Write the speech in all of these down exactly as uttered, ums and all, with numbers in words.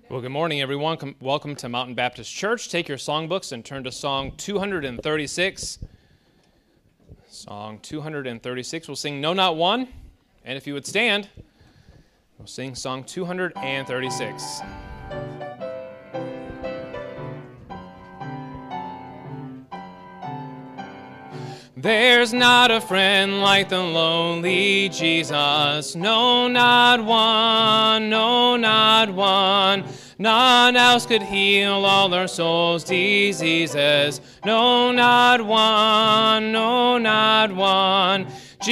Well, good morning, everyone. Com- welcome to Mountain Baptist Church. Take your songbooks and turn to Song two thirty-six. Song two thirty-six. We'll sing No Not One. And if you would stand, we'll sing Song two thirty-six. There's not a friend like the lonely Jesus, no, not one, no, not one. None else could heal all our souls' diseases, no, not one, no, not one.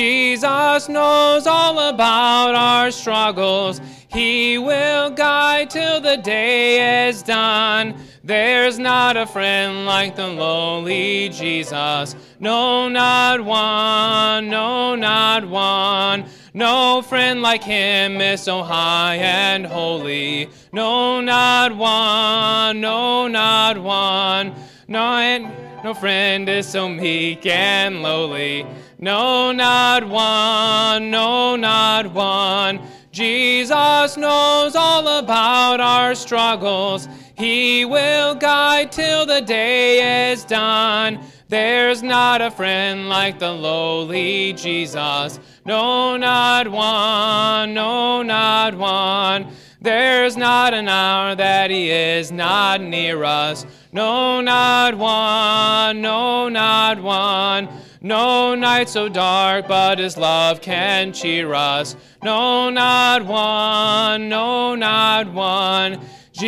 Jesus knows all about our struggles. He will guide till the day is done. There's not a friend like the lowly Jesus. No, not one, no, not one. No friend like him is so high and holy. No, not one, no, not one. No, and no friend is so meek and lowly. No, not one, no, not one. Jesus knows all about our struggles. He will guide till the day is done. There's not a friend like the lowly Jesus. No, not one, no, not one. There's not an hour that he is not near us. No, not one, no, not one. No night so dark, but his love can cheer us. No, not one, no, not one.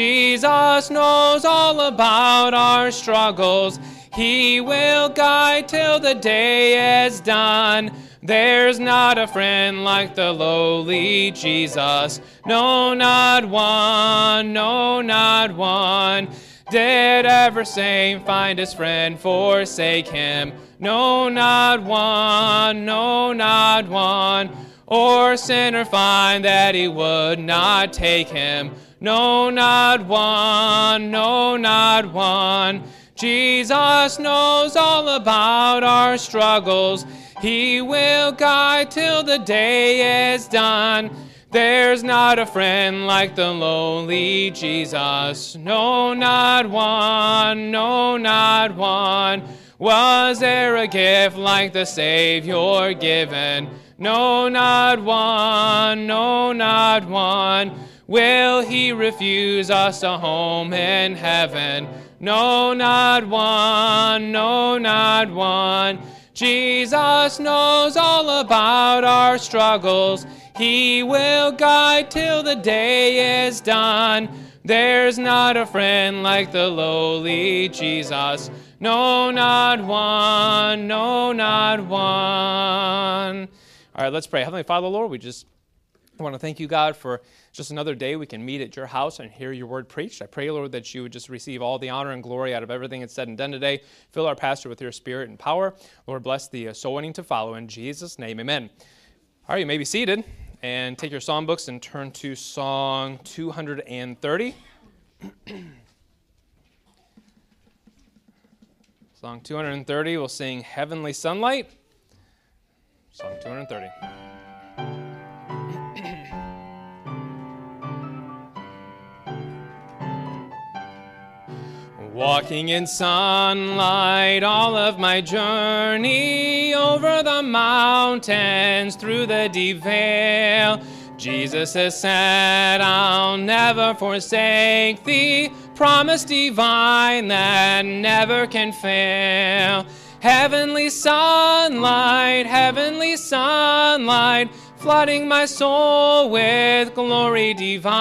Jesus knows all about our struggles. He will guide till the day is done. There's not a friend like the lowly Jesus. No, not one, no, not one. Did ever saint find his friend forsake him? No, not one, no, not one. Or sinner find that he would not take him? No, not one, no, not one. Jesus knows all about our struggles. He will guide till the day is done. There's not a friend like the lowly Jesus. No, not one, no, not one. Was there a gift like the Savior given? No, not one, no, not one. Will he refuse us a home in heaven? No, not one, no, not one. Jesus knows all about our struggles. He will guide till the day is done. There's not a friend like the lowly Jesus. No, not one, no, not one. All right, let's pray. Heavenly Father, Lord, we just want to thank you, God, for just another day we can meet at your house and hear your word preached. I pray, Lord, that you would just receive all the honor and glory out of everything that's said and done today. Fill our pastor with your spirit and power. Lord, bless the uh, soul winning to follow. In Jesus' name, amen. All right, you may be seated and take your songbooks and turn to Song two thirty. Song two thirty, we'll sing Heavenly Sunlight. Song two thirty. Walking in sunlight all of my journey, over the mountains, through the deep vale, Jesus has said, I'll never forsake thee, promise divine that never can fail. Heavenly sunlight, heavenly sunlight, flooding my soul with glory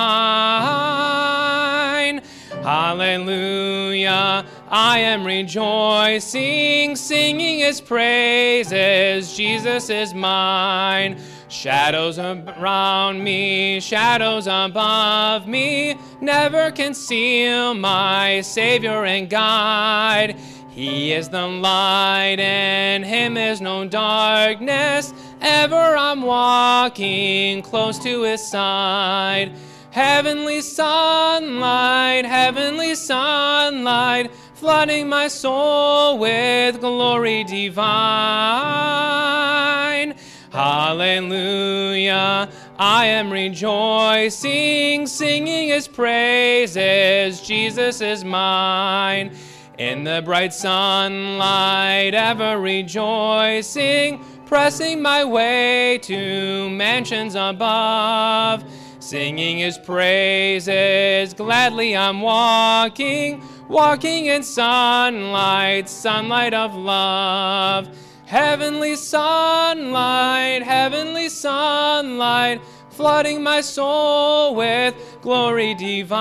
divine. Hallelujah, I am rejoicing, singing his praises, Jesus is mine. Shadows around me, shadows above me, never conceal my Savior and guide. He is the light, in him is no darkness, ever I'm walking close to his side. Heavenly sunlight, heavenly sunlight, flooding my soul with glory divine. Hallelujah, I am rejoicing, singing his praises. Jesus is mine. In the bright sunlight, ever rejoicing, pressing my way to mansions above. Singing his praises, gladly I'm walking, walking in sunlight, sunlight of love. Heavenly sunlight, heavenly sunlight, flooding my soul with glory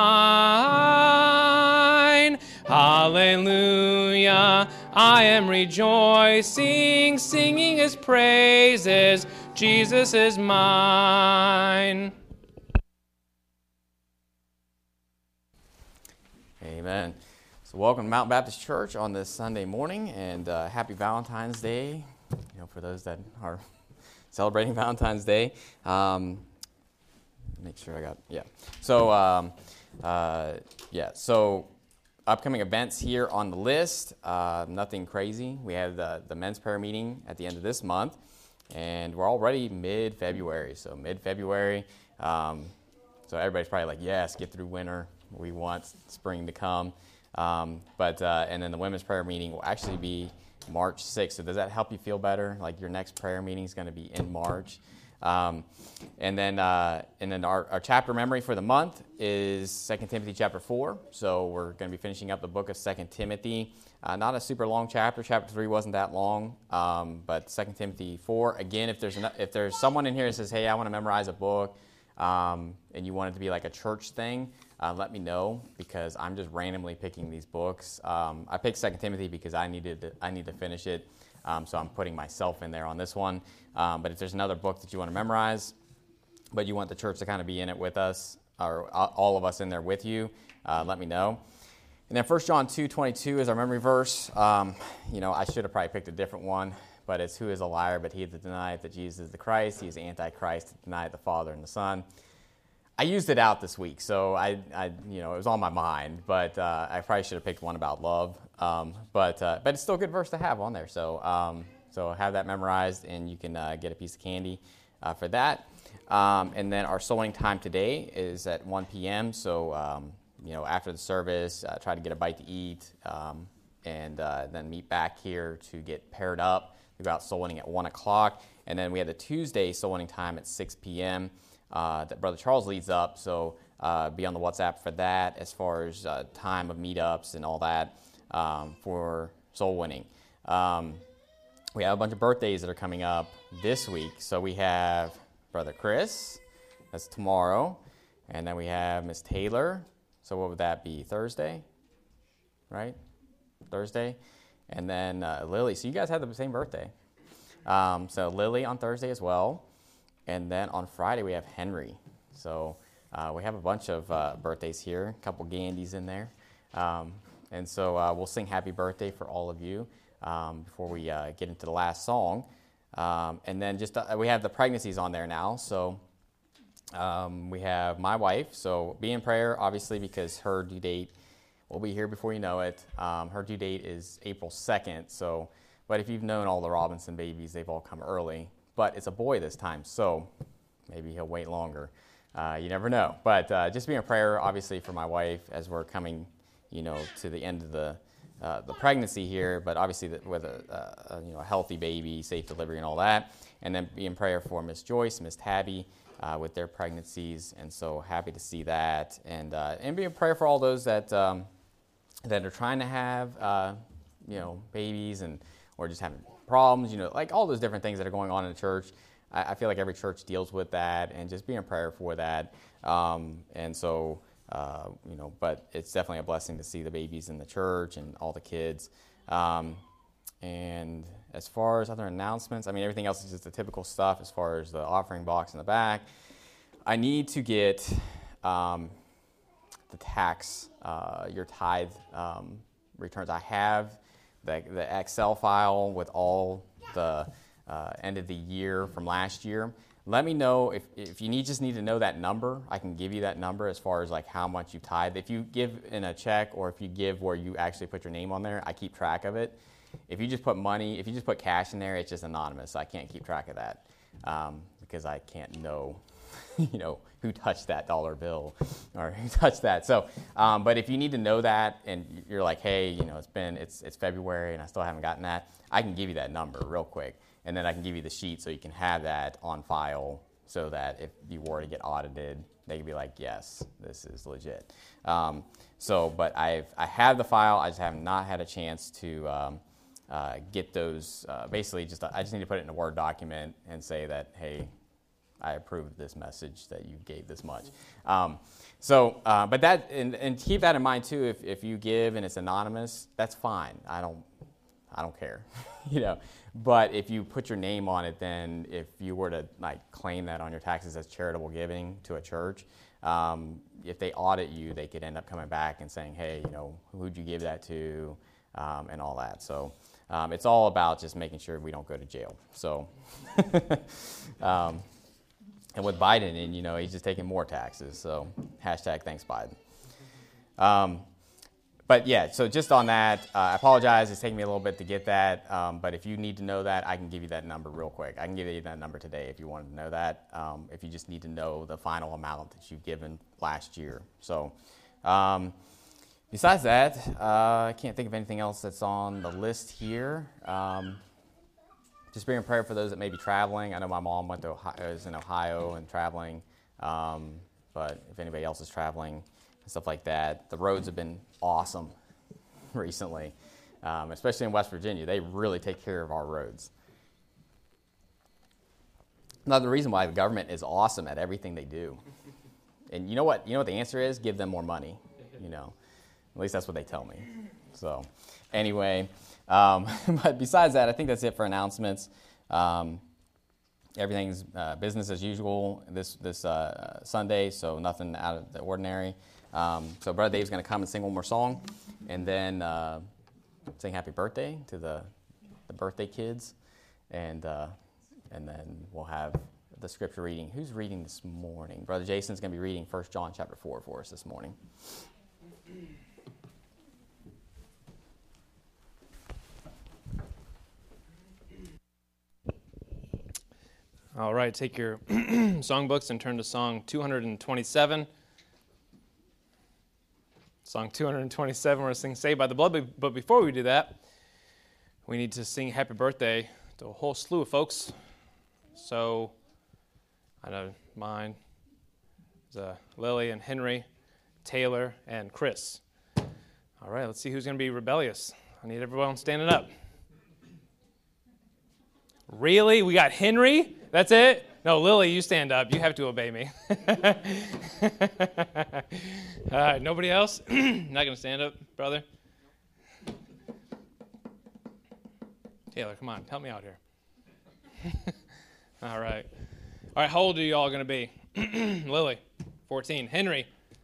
divine. Hallelujah, I am rejoicing, singing his praises. Jesus is mine. Amen. So welcome to Mountain Baptist Church on this Sunday morning, and uh, happy Valentine's Day, you know, for those that are celebrating Valentine's Day. Um, make sure I got, yeah. So, um, uh, yeah, so upcoming events here on the list, uh, nothing crazy. We have the, the men's prayer meeting at the end of this month, and we're already mid-February, so mid-February. Um, so everybody's probably like, yes, get through winter. We want spring to come. Um, but uh, and then the women's prayer meeting will actually be March sixth. So does that help you feel better? Like your next prayer meeting is going to be in March. Um, and then uh, and then our, our chapter memory for the month is Second Timothy chapter four. So we're going to be finishing up the book of Second Timothy. Uh, not a super long chapter. Chapter three wasn't that long. Um, but Second Timothy four. Again, if there's an, if there's someone in here that says, hey, I want to memorize a book, um, and you want it to be like a church thing, Uh, let me know, because I'm just randomly picking these books. Um, I picked Second Timothy because I needed to, I need to finish it, um, so I'm putting myself in there on this one. Um, but if there's another book that you want to memorize, but you want the church to kind of be in it with us, or all of us in there with you, uh, let me know. And then First John two twenty-two is our memory verse. Um, you know, I should have probably picked a different one, but it's who is a liar but he that denieth that Jesus is the Christ. He is the Antichrist that denieth the Father and the Son. I used it out this week, so I, I, you know, it was on my mind, but uh, I probably should have picked one about love. Um, but uh, but it's still a good verse to have on there, so um, so have that memorized, and you can uh, get a piece of candy uh, for that. Um, and then our soul winning time today is at one p.m. So um, you know, after the service, uh, try to get a bite to eat, um, and uh, then meet back here to get paired up. We go out soul winning at one o'clock, and then we have the Tuesday soul winning time at six p.m. Uh, that Brother Charles leads up, so uh, be on the WhatsApp for that as far as uh, time of meetups and all that um, for soul winning. Um, we have a bunch of birthdays that are coming up this week. So we have Brother Chris, that's tomorrow, and then we have Miss Taylor. So what would that be, Thursday, right? Thursday, and then uh, Lily. So you guys have the same birthday. Um, so Lily on Thursday as well. And then on Friday, we have Henry. So uh, we have a bunch of uh, birthdays here, a couple Gandys in there. Um, and so uh, we'll sing happy birthday for all of you um, before we uh, get into the last song. Um, and then just uh, we have the pregnancies on there now. So um, we have my wife. So be in prayer, obviously, because her due date will be here before you know it. Um, her due date is April second. So, but if you've known all the Robinson babies, they've all come early. But it's a boy this time, so maybe he'll wait longer. Uh, you never know. But uh, just be in prayer, obviously, for my wife as we're coming, you know, to the end of the uh, the pregnancy here. But obviously, the, with a, a you know a healthy baby, safe delivery, and all that. And then be in prayer for Miss Joyce, Miss Tabby, uh, with their pregnancies. And so happy to see that. And uh, and be in prayer for all those that um, that are trying to have uh, you know babies and or just having problems, you know, like all those different things that are going on in the church. I, I feel like every church deals with that, and just be in prayer for that. Um, and so, uh, you know, but it's definitely a blessing to see the babies in the church and all the kids. Um, and as far as other announcements, I mean, everything else is just the typical stuff as far as the offering box in the back. I need to get um, the tax, uh, your tithe um, returns. I have The, the Excel file with all the uh, end of the year from last year. Let me know if, if you need just need to know that number. I can give you that number as far as like how much you tithe. If you give in a check or if you give where you actually put your name on there, I keep track of it. If you just put money, if you just put cash in there, it's just anonymous. I can't keep track of that um, because I can't know you know, who touched that dollar bill or who touched that. So, um, but if you need to know that and you're like, hey, you know, it's been, it's it's February and I still haven't gotten that, I can give you that number real quick. And then I can give you the sheet so you can have that on file so that if you were to get audited, they can be like, yes, this is legit. Um, so, but I've, I have the file. I just have not had a chance to um, uh, get those. Uh, basically, just I just need to put it in a Word document and say that, hey, I approved this message that you gave this much. Um, so, uh, but that, and, and keep that in mind too. If if you give and it's anonymous, that's fine. I don't, I don't care, you know. But if you put your name on it, then if you were to like claim that on your taxes as charitable giving to a church, um, if they audit you, they could end up coming back and saying, hey, you know, who'd you give that to, um, and all that. So um, it's all about just making sure we don't go to jail. So, um, and with Biden, and you know, he's just taking more taxes. So hashtag thanks Biden. Um, But yeah, so just on that, uh, I apologize. It's taking me a little bit to get that. Um, but if you need to know that, I can give you that number real quick. I can give you that number today if you wanted to know that. Um, if you just need to know the final amount that you've given last year. So um, besides that, uh, I can't think of anything else that's on the list here. Um, just being in prayer for those that may be traveling. I know my mom went to Ohio, is in Ohio and traveling. Um, but if anybody else is traveling, stuff like that. The roads have been awesome recently, um, especially in West Virginia. They really take care of our roads. Another reason why the government is awesome at everything they do. And you know what? You know what the answer is? Give them more money. You know, at least that's what they tell me. So, anyway, um, but besides that, I think that's it for announcements. Um, everything's uh, business as usual this this uh, Sunday, so nothing out of the ordinary. Um, so Brother Dave's going to come and sing one more song, and then uh, sing happy birthday to the the birthday kids, and uh, and then we'll have the scripture reading. Who's reading this morning? Brother Jason's going to be reading First John chapter four for us this morning. All right, take your songbooks and turn to Song two hundred twenty-seven. Song two hundred twenty-seven, we're going to sing Saved by the Blood. But before we do that, we need to sing happy birthday to a whole slew of folks. So, I know mine is uh, Lily and Henry, Taylor, and Chris. All right, let's see who's going to be rebellious. I need everyone standing up. Really? We got Henry? That's it? No, Lily, you stand up. You have to obey me. All right, nobody else? Not going to stand up, brother? Taylor, come on, help me out here. All right. All right, how old are you all going to be? Lily, fourteen. Henry,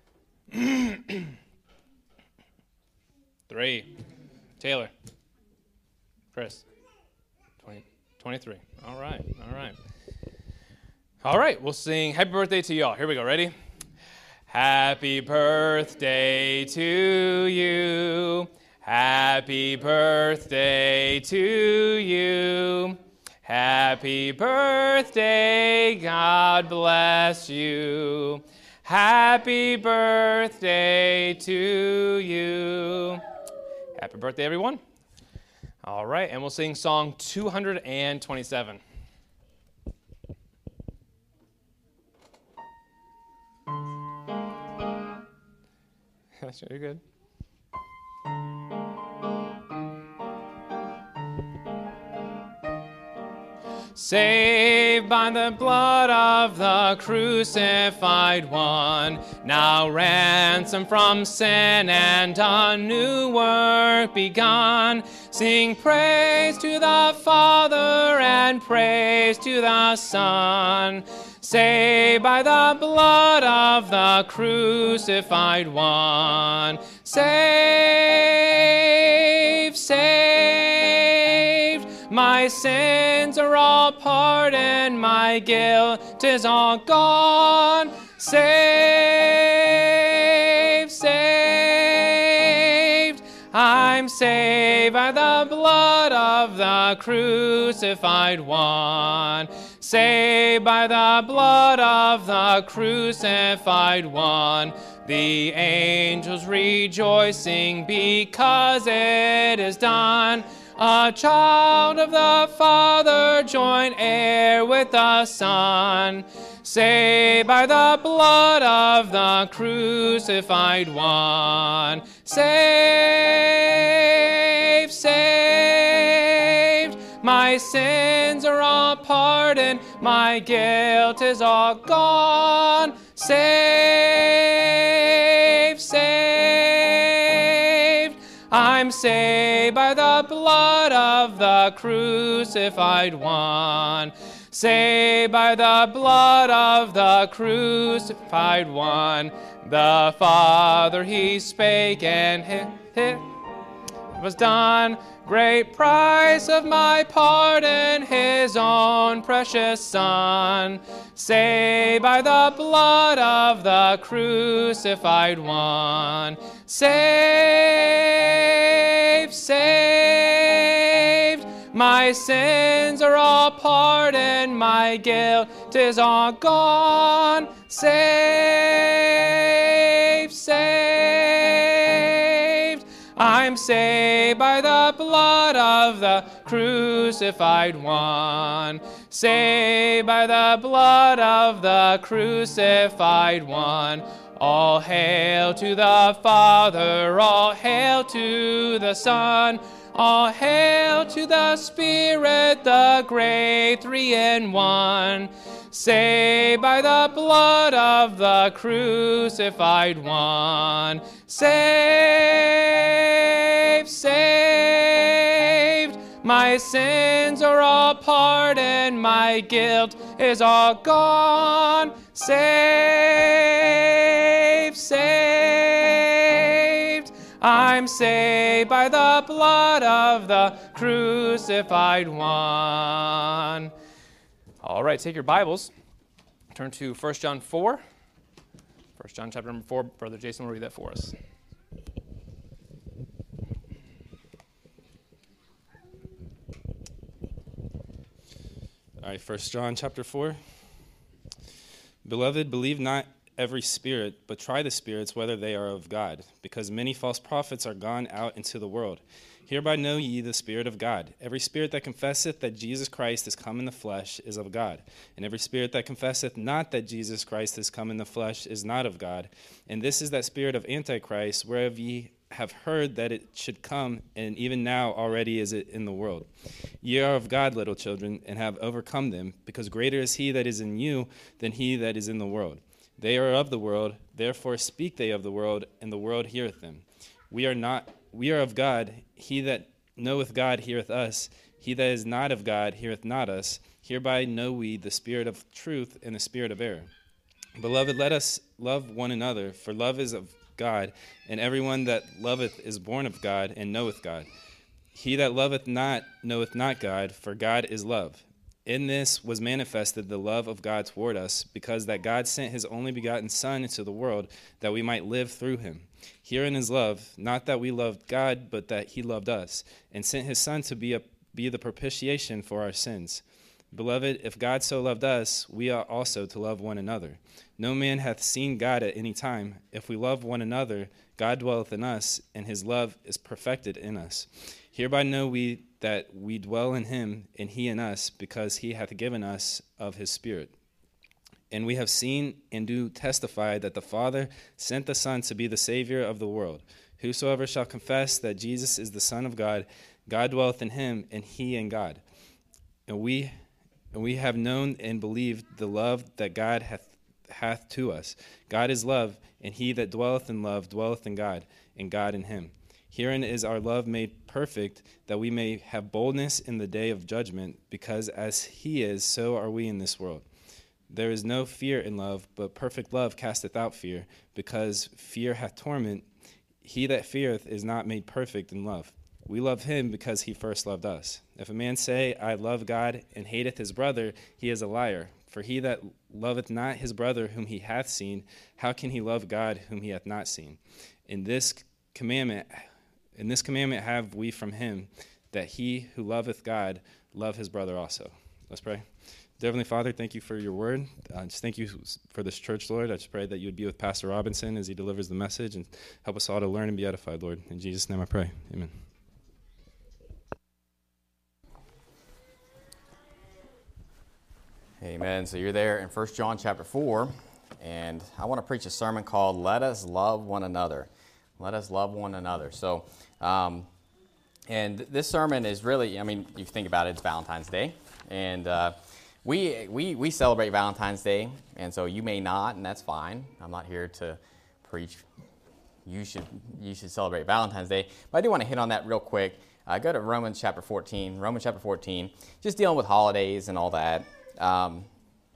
three. Taylor, Chris, twenty, twenty-three. All right, all right. All right, we'll sing happy birthday to y'all. Here we go, ready? Happy birthday to you. Happy birthday to you. Happy birthday, God bless you. Happy birthday to you. Happy birthday, everyone. All right, and we'll sing song two hundred twenty-seven. You're good. Saved by the blood of the crucified one, now ransomed from sin and a new work begun. Sing praise to the Father and praise to the Son. Saved by the blood of the crucified one. Saved, saved. My sins are all pardoned, my guilt is all gone. Saved, saved. I'm saved by the blood of the crucified one. saved by the blood of the crucified one. The angels rejoicing because it is done. A child of the Father, joint heir with the Son, saved by the blood of the crucified one. Saved, saved, my sins are all pardoned, my guilt is all gone. Saved, saved, I'm saved by the blood of the crucified one. Saved by the blood of the crucified one. The Father he spake, and it, it was done. Great price of my pardon, his own precious Son. Saved by the blood of the crucified one. Saved, saved, my sins are all pardoned, my guilt is all gone. Saved, saved, I'm saved by the blood of the crucified one. Saved by the blood of the crucified one. All hail to the Father, all hail to the Son, all hail to the Spirit, the great three-in-one. Saved by the blood of the crucified one. Saved, saved, my sins are all pardoned, my guilt is all gone. Saved, saved, I'm saved by the blood of the crucified one. All right, take your Bibles, turn to First John four. First John chapter number four, Brother Jason will read that for us. All right, First John chapter four. Beloved, believe not every spirit, but try the spirits whether they are of God, because many false prophets are gone out into the world. Hereby know ye the Spirit of God. Every spirit that confesseth that Jesus Christ is come in the flesh is of God, and every spirit that confesseth not that Jesus Christ is come in the flesh is not of God. And this is that spirit of Antichrist, whereof ye have heard that it should come, and even now already is it in the world. Ye are of God, little children, and have overcome them, because greater is he that is in you than he that is in the world. They are of the world, therefore speak they of the world, and the world heareth them. We are not we are of God, he that knoweth God heareth us, he that is not of God heareth not us. Hereby know we the spirit of truth and the spirit of error. Beloved, let us love one another, for love is of God, and everyone that loveth is born of God and knoweth God. He that loveth not knoweth not God, for God is love. In this was manifested the love of God toward us, because that God sent his only begotten Son into the world, that we might live through him. Herein is love, not that we loved God, but that he loved us, and sent his Son to be a, be the propitiation for our sins. Beloved, if God so loved us, we ought also to love one another. No man hath seen God at any time. If we love one another, God dwelleth in us, and his love is perfected in us. Hereby know we that we dwell in him, and he in us, because he hath given us of his Spirit. And we have seen and do testify that the Father sent the Son to be the Savior of the world. Whosoever shall confess that Jesus is the Son of God, God dwelleth in him, and he in God. And we and we have known and believed the love that God hath hath to us. God is love, and he that dwelleth in love dwelleth in God, and God in him. Herein is our love made perfect, that we may have boldness in the day of judgment, because as he is, so are we in this world. There is no fear in love, but perfect love casteth out fear, because fear hath torment. He that feareth is not made perfect in love. We love him because he first loved us. If a man say, I love God, and hateth his brother, he is a liar. For he that loveth not his brother whom he hath seen, how can he love God whom he hath not seen? In this commandment, in this commandment have we from him, that he who loveth God love his brother also. Let's pray. Heavenly Father, thank you for your word. Uh, just thank you for this church, Lord. I just pray that you would be with Pastor Robinson as he delivers the message and help us all to learn and be edified, Lord. In Jesus' name I pray. Amen. Amen. So you're there in First John chapter four, and I want to preach a sermon called Let Us Love One Another. Let us love one another. So, um, and this sermon is really, I mean, you think about it, it's Valentine's Day, and uh, we, we, we celebrate Valentine's Day, and so you may not, and that's fine. I'm not here to preach you should, you should celebrate Valentine's Day, but I do want to hit on that real quick. Uh, go to Romans chapter fourteen, Romans chapter fourteen, just dealing with holidays and all that. Um,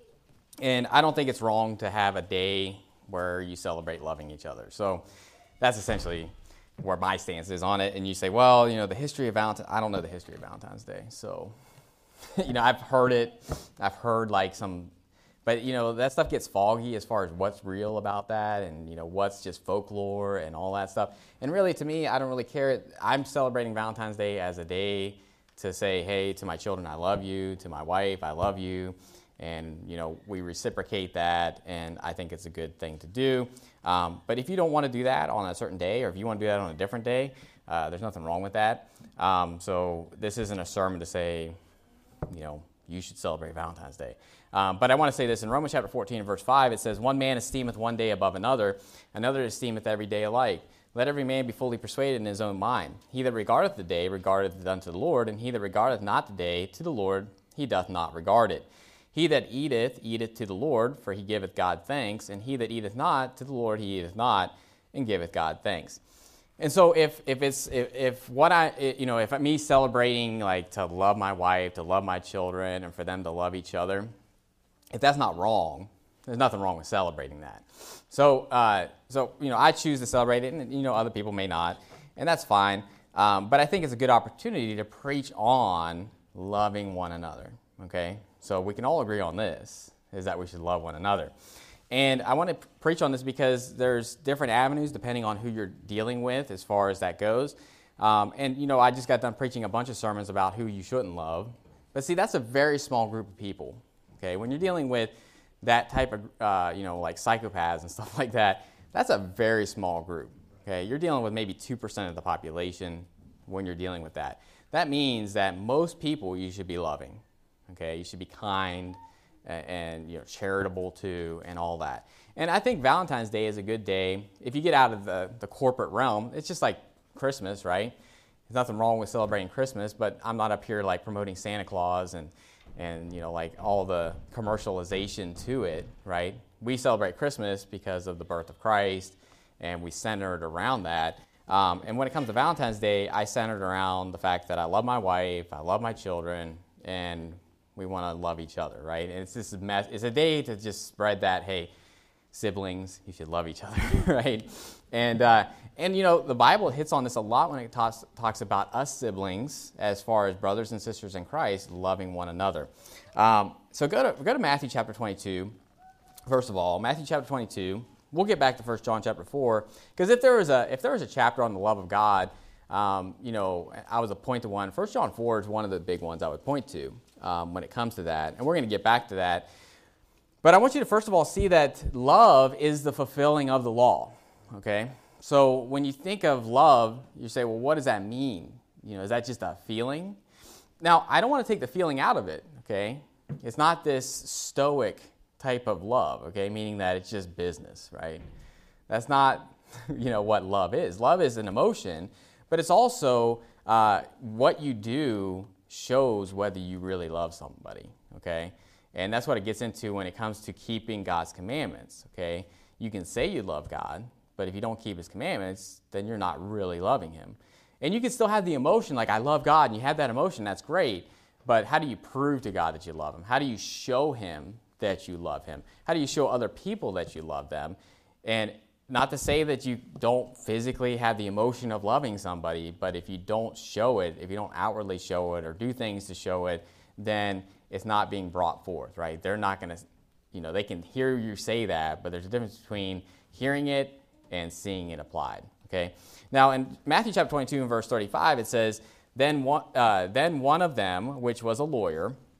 and I don't think it's wrong to have a day where you celebrate loving each other. So that's essentially where my stance is on it. And you say, well, you know, the history of Valentine's, I don't know the history of Valentine's Day. So, you know, I've heard it. I've heard like some, but, you know, that stuff gets foggy as far as what's real about that and, you know, what's just folklore and all that stuff. And really, to me, I don't really care. I'm celebrating Valentine's Day as a day to say, hey, to my children, I love you. To my wife, I love you. And, you know, we reciprocate that, and I think it's a good thing to do. Um, but if you don't want to do that on a certain day, or if you want to do that on a different day, uh, there's nothing wrong with that. Um, so this isn't a sermon to say, you know, you should celebrate Valentine's Day. Um, but I want to say this in Romans chapter fourteen, verse five, it says, one man esteemeth one day above another, another esteemeth every day alike. Let every man be fully persuaded in his own mind. He that regardeth the day regardeth it unto the Lord, and he that regardeth not the day to the Lord, he doth not regard it. He that eateth, eateth to the Lord, for he giveth God thanks, and he that eateth not, to the Lord he eateth not, and giveth God thanks. And so if if it's if, if what I you know if me celebrating like to love my wife, to love my children, and for them to love each other, if that's not wrong, there's nothing wrong with celebrating that. So, uh, so you know, I choose to celebrate it, and you know, other people may not, and that's fine. Um, but I think it's a good opportunity to preach on loving one another. Okay, so we can all agree on this: is that we should love one another. And I want to preach on this because there's different avenues depending on who you're dealing with as far as that goes. Um, and you know, I just got done preaching a bunch of sermons about who you shouldn't love, but see, that's a very small group of people. Okay, when you're dealing with that type of, uh, you know, like psychopaths and stuff like that, that's a very small group, okay? You're dealing with maybe two percent of the population when you're dealing with that. That means that most people you should be loving, okay? You should be kind and, and you know, charitable to and all that. And I think Valentine's Day is a good day. If you get out of the, the corporate realm, it's just like Christmas, right? There's nothing wrong with celebrating Christmas, but I'm not up here like promoting Santa Claus and and, you know, like all the commercialization to it, right? We celebrate Christmas because of the birth of Christ, and we center it around that. Um, and when it comes to Valentine's Day, I center it around the fact that I love my wife, I love my children, and we want to love each other, right? And it's just a mess. It's a day to just spread that, hey, siblings, you should love each other, right? And, uh, and you know, the Bible hits on this a lot when it talks, talks about us siblings as far as brothers and sisters in Christ loving one another. Um, so go to, go to Matthew chapter twenty-two, first of all. Matthew chapter twenty-two. We'll get back to First John chapter four, because if there was a if there was a chapter on the love of God, um, you know, I was a point to one. First John four is one of the big ones I would point to um, when it comes to that, and we're going to get back to that. But I want you to first of all see that love is the fulfilling of the law, okay? So when you think of love, you say, well, what does that mean? You know, is that just a feeling? Now, I don't want to take the feeling out of it, okay? It's not this stoic type of love, okay, meaning that it's just business, right? That's not, you know, what love is. Love is an emotion, but it's also uh, what you do shows whether you really love somebody, okay? And that's what it gets into when it comes to keeping God's commandments, okay? You can say you love God, but if you don't keep his commandments, then you're not really loving him. And you can still have the emotion, like, I love God, and you have that emotion, that's great, but how do you prove to God that you love him? How do you show him that you love him? How do you show other people that you love them? And not to say that you don't physically have the emotion of loving somebody, but if you don't show it, if you don't outwardly show it or do things to show it, then it's not being brought forth, right? They're not going to, you know, they can hear you say that, but there's a difference between hearing it and seeing it applied, okay? Now, in Matthew chapter twenty-two and verse thirty-five, it says, Then one, uh, then one of them, which was a lawyer,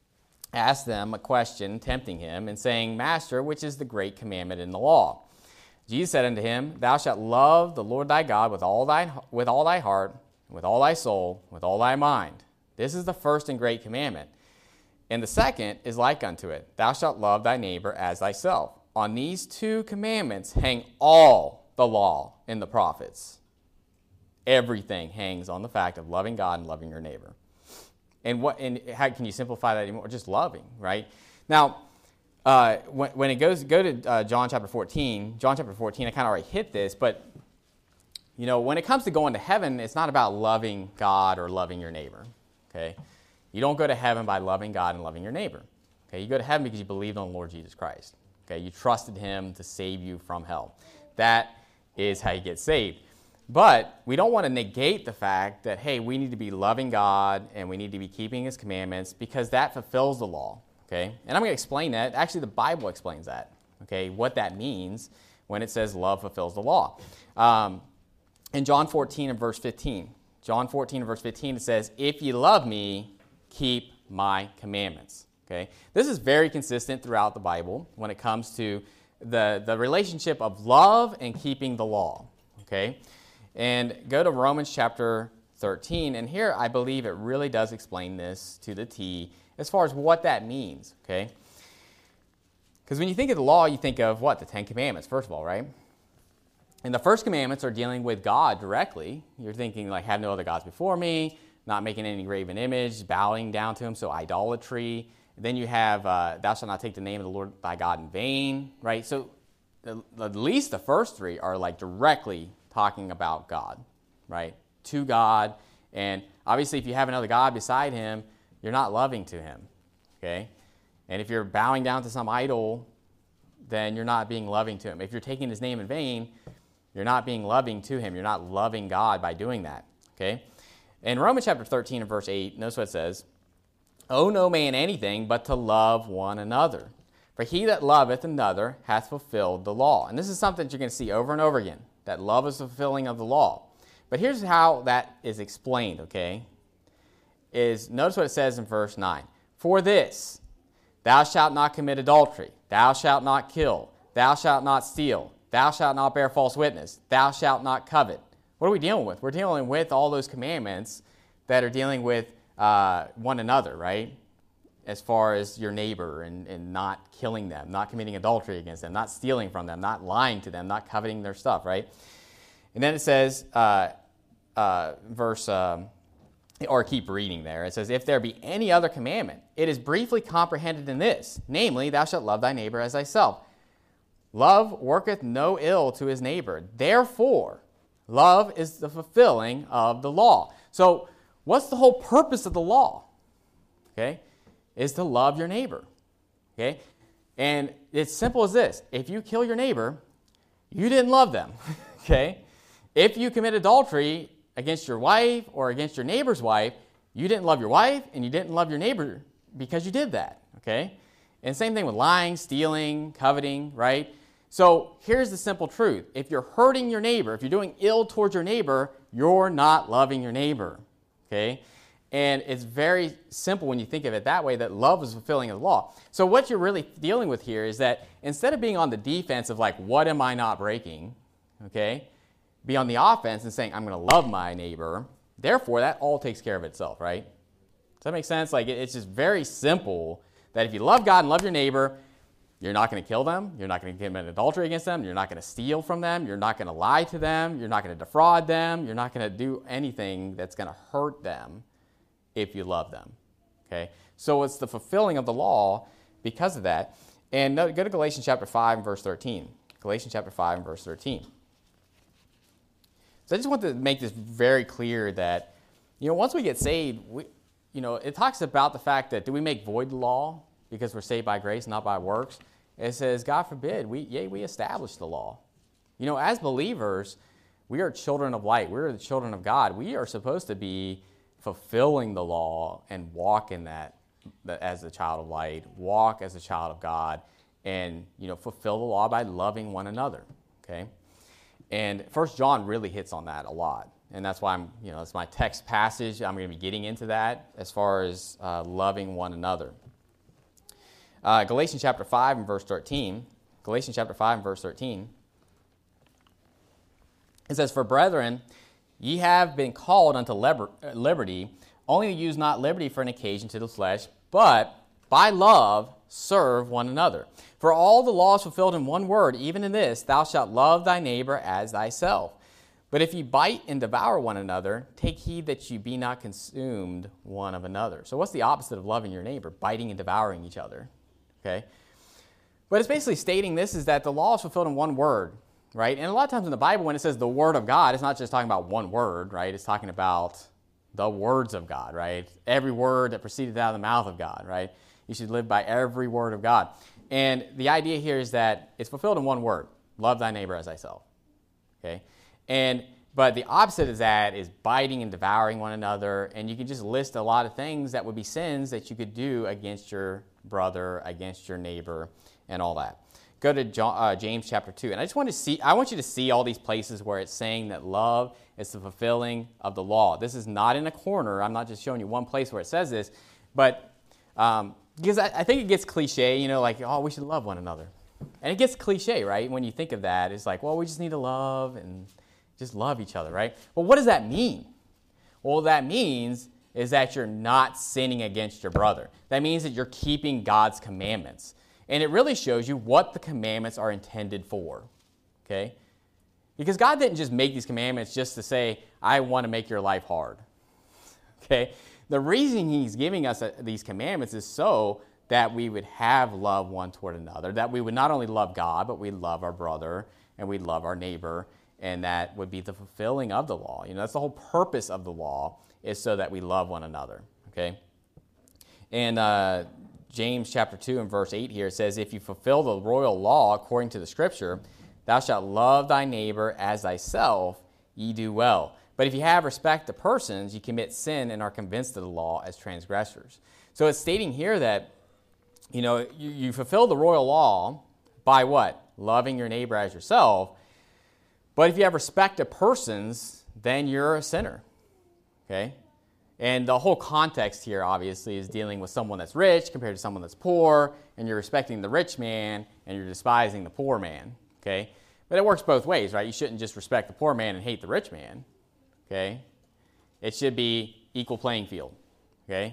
asked them a question, tempting him, and saying, Master, which is the great commandment in the law? Jesus said unto him, Thou shalt love the Lord thy God with all thy, with all thy heart, with all thy soul, with all thy mind. This is the first and great commandment. And the second is like unto it, Thou shalt love thy neighbor as thyself. On these two commandments hang all the law and the prophets. Everything hangs on the fact of loving God and loving your neighbor. And what? And how can you simplify that anymore? Just loving, right? Now, uh, when, when it goes go to uh, John chapter fourteen, John chapter fourteen, I kind of already hit this, but you know, when it comes to going to heaven, it's not about loving God or loving your neighbor. Okay, you don't go to heaven by loving God and loving your neighbor. Okay, you go to heaven because you believed on the Lord Jesus Christ. Okay, you trusted Him to save you from hell. That is how you get saved. But we don't want to negate the fact that, hey, we need to be loving God and we need to be keeping His commandments because that fulfills the law, okay? And I'm going to explain that. Actually, the Bible explains that, okay, what that means when it says love fulfills the law. Um, in John fourteen and verse fifteen, John fourteen and verse fifteen, it says, if ye love me, keep my commandments, okay? This is very consistent throughout the Bible when it comes to the, the relationship of love and keeping the law, okay? And go to Romans chapter thirteen, and here I believe it really does explain this to the T as far as what that means, okay? Because when you think of the law, you think of what? The Ten Commandments, first of all, right? And the first commandments are dealing with God directly. You're thinking like, have no other gods before me, not making any graven image, bowing down to Him, so idolatry. Then you have, uh, thou shalt not take the name of the Lord thy God in vain, right? So the, at least the first three are like directly talking about God, right? To God. And obviously, if you have another God beside Him, you're not loving to Him, okay? And if you're bowing down to some idol, then you're not being loving to Him. If you're taking His name in vain, you're not being loving to Him. You're not loving God by doing that, okay? In Romans chapter thirteen and verse eight, notice what it says, owe no man anything but to love one another. For he that loveth another hath fulfilled the law. And this is something that you're going to see over and over again, that love is fulfilling of the law. But here's how that is explained, okay? Is notice what it says in verse nine. For this, thou shalt not commit adultery, thou shalt not kill, thou shalt not steal, thou shalt not bear false witness, thou shalt not covet. What are we dealing with? We're dealing with all those commandments that are dealing with uh, one another, right? As far as your neighbor and, and not killing them, not committing adultery against them, not stealing from them, not lying to them, not coveting their stuff, right? And then it says, uh, uh, verse, um, or keep reading there. It says, if there be any other commandment, it is briefly comprehended in this, namely, thou shalt love thy neighbor as thyself. Love worketh no ill to his neighbor. Therefore, love is the fulfilling of the law. So, what's the whole purpose of the law? Okay? Is to love your neighbor, okay? And it's simple as this. If you kill your neighbor, you didn't love them, okay? If you commit adultery against your wife or against your neighbor's wife, you didn't love your wife and you didn't love your neighbor because you did that, okay? And same thing with lying, stealing, coveting, right? So here's the simple truth. If you're hurting your neighbor, if you're doing ill towards your neighbor, you're not loving your neighbor, okay? And it's very simple when you think of it that way, that love is fulfilling of the law. So what you're really dealing with here is that instead of being on the defense of like, what am I not breaking, okay, be on the offense and saying, I'm going to love my neighbor. Therefore, that all takes care of itself, right? Does that make sense? Like, it's just very simple that if you love God and love your neighbor, you're not going to kill them. You're not going to commit adultery against them. You're not going to steal from them. You're not going to lie to them. You're not going to defraud them. You're not going to do anything that's going to hurt them if you love them, okay? So it's the fulfilling of the law because of that. And go to Galatians chapter five and verse thirteen. Galatians chapter five and verse thirteen. So I just want to make this very clear that, you know, once we get saved, we, you know, it talks about the fact that do we make void the law because we're saved by grace, not by works? It says, God forbid, we, yea, we establish the law. You know, as believers, we are children of light. We're the children of God. We are supposed to be fulfilling the law and walk in that, that as a child of light, walk as a child of God, and, you know, fulfill the law by loving one another, okay? And First John really hits on that a lot, and that's why I'm, you know, it's my text passage. I'm going to be getting into that as far as uh, loving one another. Uh, Galatians chapter five and verse thirteen. Galatians chapter five and verse thirteen. It says, "For brethren, ye have been called unto liber- liberty, only use not liberty for an occasion to the flesh, but by love serve one another. For all the law is fulfilled in one word, even in this, thou shalt love thy neighbor as thyself. But if ye bite and devour one another, take heed that ye be not consumed one of another." So what's the opposite of loving your neighbor? Biting and devouring each other. Okay? But it's basically stating this is that the law is fulfilled in one word, right? And a lot of times in the Bible, when it says the word of God, it's not just talking about one word, right? It's talking about the words of God, right? Every word that proceeded out of the mouth of God, right? You should live by every word of God. And the idea here is that it's fulfilled in one word: love thy neighbor as thyself. Okay? And but the opposite of that is biting and devouring one another. And you can just list a lot of things that would be sins that you could do against your brother, against your neighbor, and all that. Go to John, uh, James chapter two. And I just want to see, I want you to see all these places where it's saying that love is the fulfilling of the law. This is not in a corner. I'm not just showing you one place where it says this, but um, because I, I think it gets cliche, you know, like, oh, we should love one another. And it gets cliche, right? When you think of that, it's like, well, we just need to love and just love each other, right? Well, what does that mean? Well, what that means is that you're not sinning against your brother. That means that you're keeping God's commandments. And it really shows you what the commandments are intended for, okay? Because God didn't just make these commandments just to say, I want to make your life hard, okay? The reason he's giving us a, these commandments is so that we would have love one toward another, that we would not only love God, but we'd love our brother and we'd love our neighbor, and that would be the fulfilling of the law. You know, that's the whole purpose of the law, is so that we love one another, okay? And uh, James chapter two and verse eight here says, "If you fulfill the royal law according to the Scripture, thou shalt love thy neighbor as thyself, ye do well. But if you have respect to persons, you commit sin and are convinced of the law as transgressors." So it's stating here that, you know, you, you fulfill the royal law by what? Loving your neighbor as yourself. But if you have respect to persons, then you're a sinner, okay? And the whole context here, obviously, is dealing with someone that's rich compared to someone that's poor, and you're respecting the rich man, and you're despising the poor man, okay? But it works both ways, right? You shouldn't just respect the poor man and hate the rich man, okay? It should be equal playing field, okay?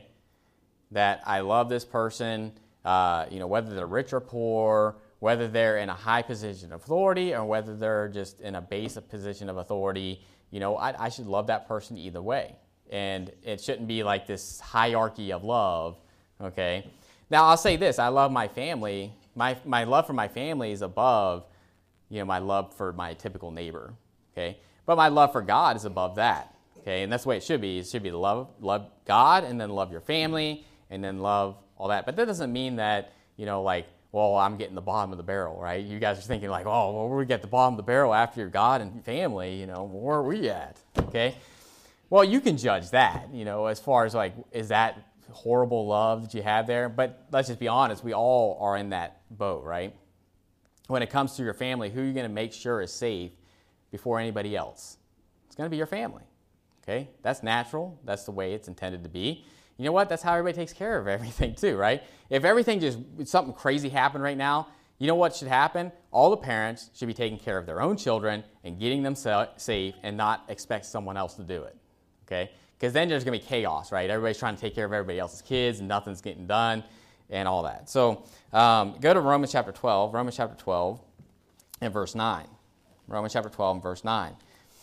That I love this person, uh, you know, whether they're rich or poor, whether they're in a high position of authority or whether they're just in a base position of authority, you know, I, I should love that person either way. And it shouldn't be like this hierarchy of love, okay? Now, I'll say this. I love my family. My my love for my family is above, you know, my love for my typical neighbor, okay? But my love for God is above that, okay? And that's the way it should be. It should be to love, love God and then love your family and then love all that. But that doesn't mean that, you know, like, well, I'm getting the bottom of the barrel, right? You guys are thinking like, oh, well, we get the bottom of the barrel after your God and family, you know, where are we at, okay? Well, you can judge that, you know, as far as like, is that horrible love that you have there? But let's just be honest, we all are in that boat, right? When it comes to your family, who are you going to make sure is safe before anybody else? It's going to be your family, okay? That's natural. That's the way it's intended to be. You know what? That's how everybody takes care of everything too, right? If everything just, something crazy happened right now, you know what should happen? All the parents should be taking care of their own children and getting them safe and not expect someone else to do it, okay? Because then there's going to be chaos, right? Everybody's trying to take care of everybody else's kids and nothing's getting done and all that. So um, go to Romans chapter twelve, Romans chapter twelve and verse nine. Romans chapter twelve and verse nine.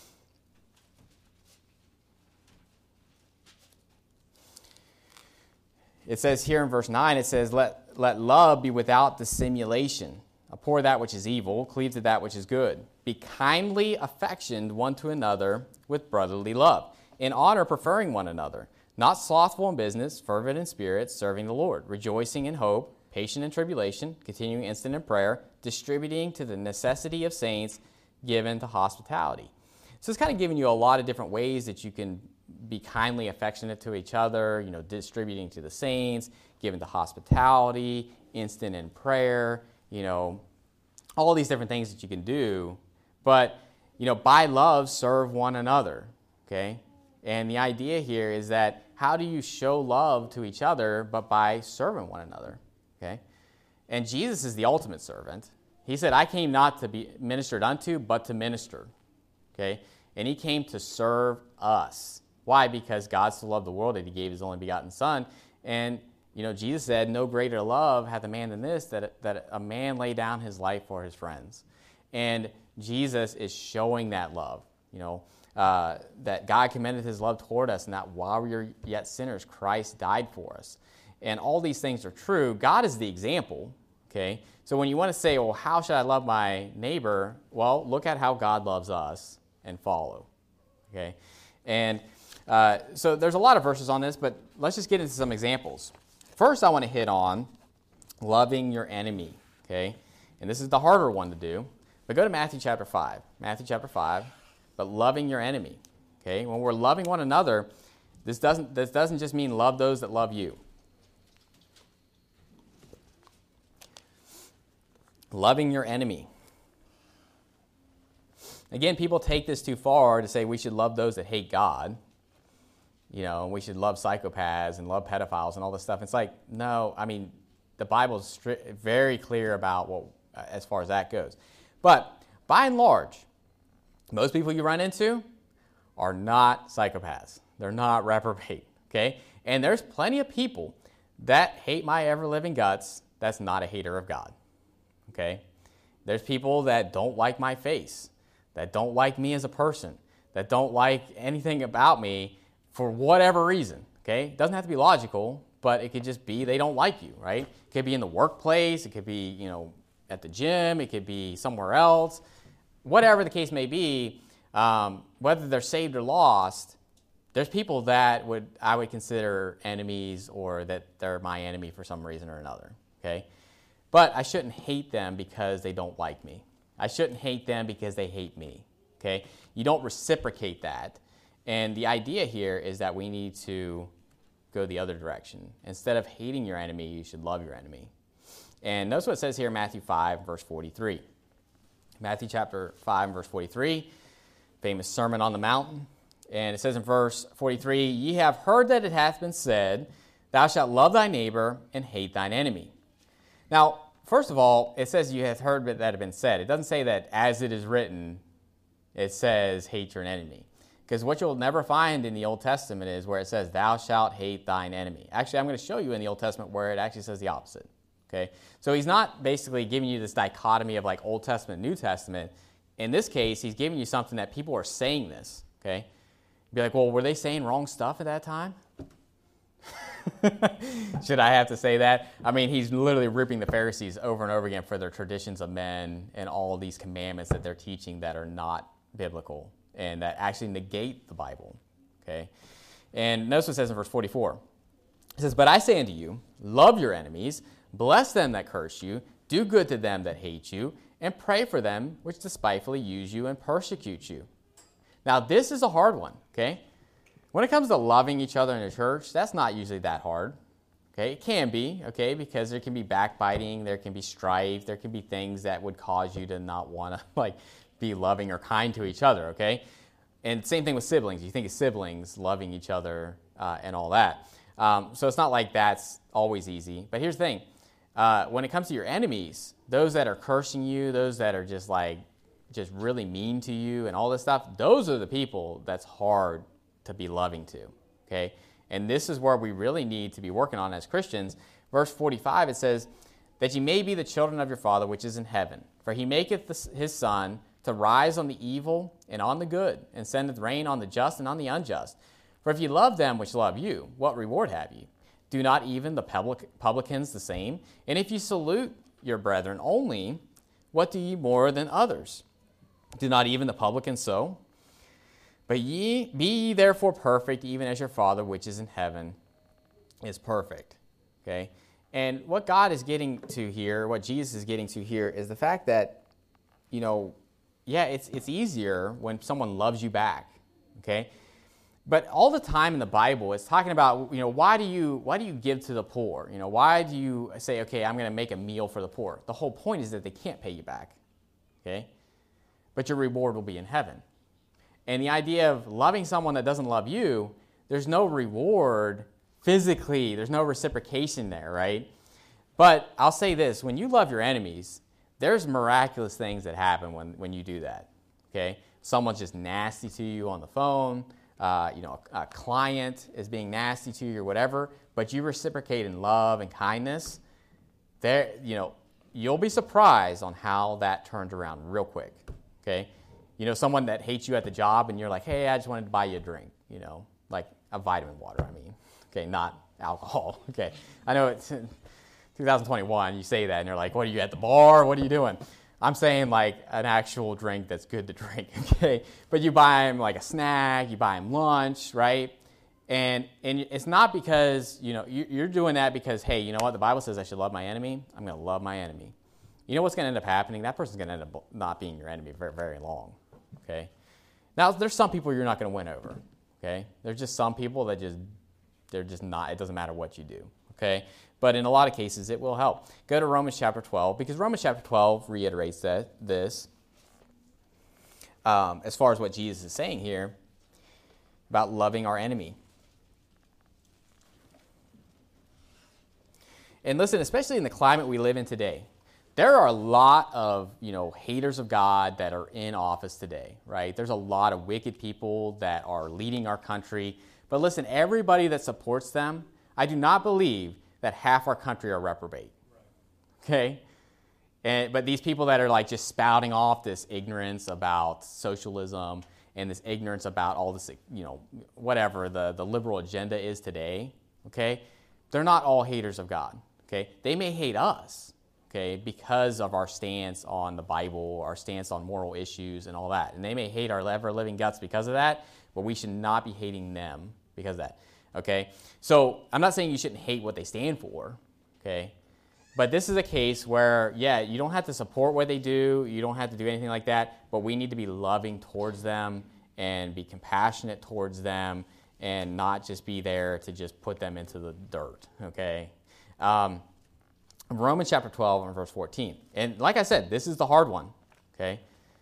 It says here in verse nine, it says, let, let love be without dissimulation. Abhor that which is evil, cleave to that which is good. Be kindly affectioned one to another with brotherly love, in honor preferring one another, not slothful in business, fervent in spirit, serving the Lord, rejoicing in hope, patient in tribulation, continuing instant in prayer, distributing to the necessity of saints, given to hospitality. So it's kind of giving you a lot of different ways that you can be kindly affectionate to each other, you know, distributing to the saints, given to hospitality, instant in prayer, you know, all these different things that you can do. But, you know, by love, serve one another, okay? And the idea here is that how do you show love to each other but by serving one another, okay? And Jesus is the ultimate servant. He said, I came not to be ministered unto, but to minister. Okay? And he came to serve us. Why? Because God so loved the world that he gave his only begotten Son. And, you know, Jesus said, no greater love hath a man than this, that, that a man lay down his life for his friends. And Jesus is showing that love, you know, uh, that God commended his love toward us, and that while we were yet sinners, Christ died for us. And all these things are true. God is the example, okay? So when you want to say, well, how should I love my neighbor? Well, look at how God loves us and follow, okay? And uh, so there's a lot of verses on this, but let's just get into some examples. First, I want to hit on loving your enemy, okay? And this is the harder one to do. But go to Matthew chapter five. Matthew chapter five, but loving your enemy, okay? When we're loving one another, this doesn't, this doesn't just mean love those that love you. Loving your enemy. Again, people take this too far to say we should love those that hate God. You know, we should love psychopaths and love pedophiles and all this stuff. It's like, no, I mean, the Bible is stri- very clear about what, uh, as far as that goes. But by and large, most people you run into are not psychopaths. They're not reprobate, okay? And there's plenty of people that hate my ever-living guts that's not a hater of God. Okay? There's people that don't like my face, that don't like me as a person, that don't like anything about me for whatever reason. Okay? It doesn't have to be logical, but it could just be they don't like you, right? It could be in the workplace, it could be, you know, at the gym, it could be somewhere else. Whatever the case may be, um, whether they're saved or lost, there's people that would I would consider enemies, or that they're my enemy for some reason or another. Okay? But I shouldn't hate them because they don't like me. I shouldn't hate them because they hate me, okay? You don't reciprocate that. And the idea here is that we need to go the other direction. Instead of hating your enemy, you should love your enemy. And notice what it says here in Matthew five, verse forty-three. Matthew chapter five, verse forty-three, famous Sermon on the Mount. And it says in verse forty-three, ye have heard that it hath been said, thou shalt love thy neighbor and hate thine enemy. Now, first of all, it says you have heard that have been said. It doesn't say that as it is written, it says hate your enemy. Because what you'll never find in the Old Testament is where it says thou shalt hate thine enemy. Actually, I'm going to show you in the Old Testament where it actually says the opposite. Okay, so he's not basically giving you this dichotomy of like Old Testament, New Testament. In this case, he's giving you something that people are saying this. Okay, you'd be like, well, were they saying wrong stuff at that time? Should I have to say that? I mean, he's literally ripping the Pharisees over and over again for their traditions of men and all of these commandments that they're teaching that are not biblical and that actually negate the Bible. Okay, and notice what it says in verse forty-four. It says, but I say unto you, love your enemies, bless them that curse you, do good to them that hate you, and pray for them which despitefully use you and persecute you. Now, this is a hard one, okay? When it comes to loving each other in the church, that's not usually that hard. Okay, it can be, okay, because there can be backbiting, there can be strife, there can be things that would cause you to not want to like be loving or kind to each other, okay? And same thing with siblings. You think of siblings loving each other uh, and all that. Um, so it's not like that's always easy. But here's the thing. Uh, when it comes to your enemies, those that are cursing you, those that are just like, just really mean to you and all this stuff, those are the people that's hard to be loving to, okay? And this is where we really need to be working on as Christians. Verse forty-five, it says, that ye may be the children of your Father which is in heaven. For he maketh the, his sun to rise on the evil and on the good, and sendeth rain on the just and on the unjust. For if ye love them which love you, what reward have ye? Do not even the public, publicans the same? And if ye salute your brethren only, what do ye more than others? Do not even the publicans so? But ye be ye therefore perfect, even as your Father which is in heaven is perfect. Okay? And what God is getting to here, what Jesus is getting to here, is the fact that, you know, yeah, it's it's easier when someone loves you back. Okay? But all the time in the Bible, it's talking about, you know, why do you why do you give to the poor? You know, why do you say, okay, I'm going to make a meal for the poor? The whole point is that they can't pay you back. Okay? But your reward will be in heaven. And the idea of loving someone that doesn't love you, there's no reward physically. There's no reciprocation there, right? But I'll say this, when you love your enemies, there's miraculous things that happen when, when you do that, okay? Someone's just nasty to you on the phone, uh, you know, a, a client is being nasty to you or whatever, but you reciprocate in love and kindness, there, you know, you'll be surprised on how that turns around real quick, okay? You know, someone that hates you at the job and you're like, hey, I just wanted to buy you a drink, you know, like a vitamin water, I mean, okay, not alcohol, okay? I know it's two thousand twenty-one, you say that and you're like, what are you at the bar? What are you doing? I'm saying like an actual drink that's good to drink, okay? But you buy them like a snack, you buy them lunch, right? And and it's not because, you know, you're doing that because, hey, you know what? The Bible says I should love my enemy. I'm going to love my enemy. You know what's going to end up happening? That person's going to end up not being your enemy very, very long, okay? Now, there's some people you're not going to win over, okay? There's just some people that just, they're just not, it doesn't matter what you do, okay? But in a lot of cases, it will help. Go to Romans chapter twelve, because Romans chapter twelve reiterates that this, um, as far as what Jesus is saying here about loving our enemy. And listen, especially in the climate we live in today, there are a lot of, you know, haters of God that are in office today, right? There's a lot of wicked people that are leading our country. But listen, everybody that supports them, I do not believe that half our country are reprobate, okay? And but these people that are like just spouting off this ignorance about socialism and this ignorance about all this, you know, whatever the, the liberal agenda is today, okay? They're not all haters of God, okay? They may hate us, okay, because of our stance on the Bible, our stance on moral issues and all that. And they may hate our ever-living guts because of that, but we should not be hating them because of that. Okay, so I'm not saying you shouldn't hate what they stand for, okay? But this is a case where, yeah, you don't have to support what they do, you don't have to do anything like that, but we need to be loving towards them and be compassionate towards them and not just be there to just put them into the dirt, okay? Um, Romans chapter twelve and verse fourteen. And like I said, this is the hard one, okay?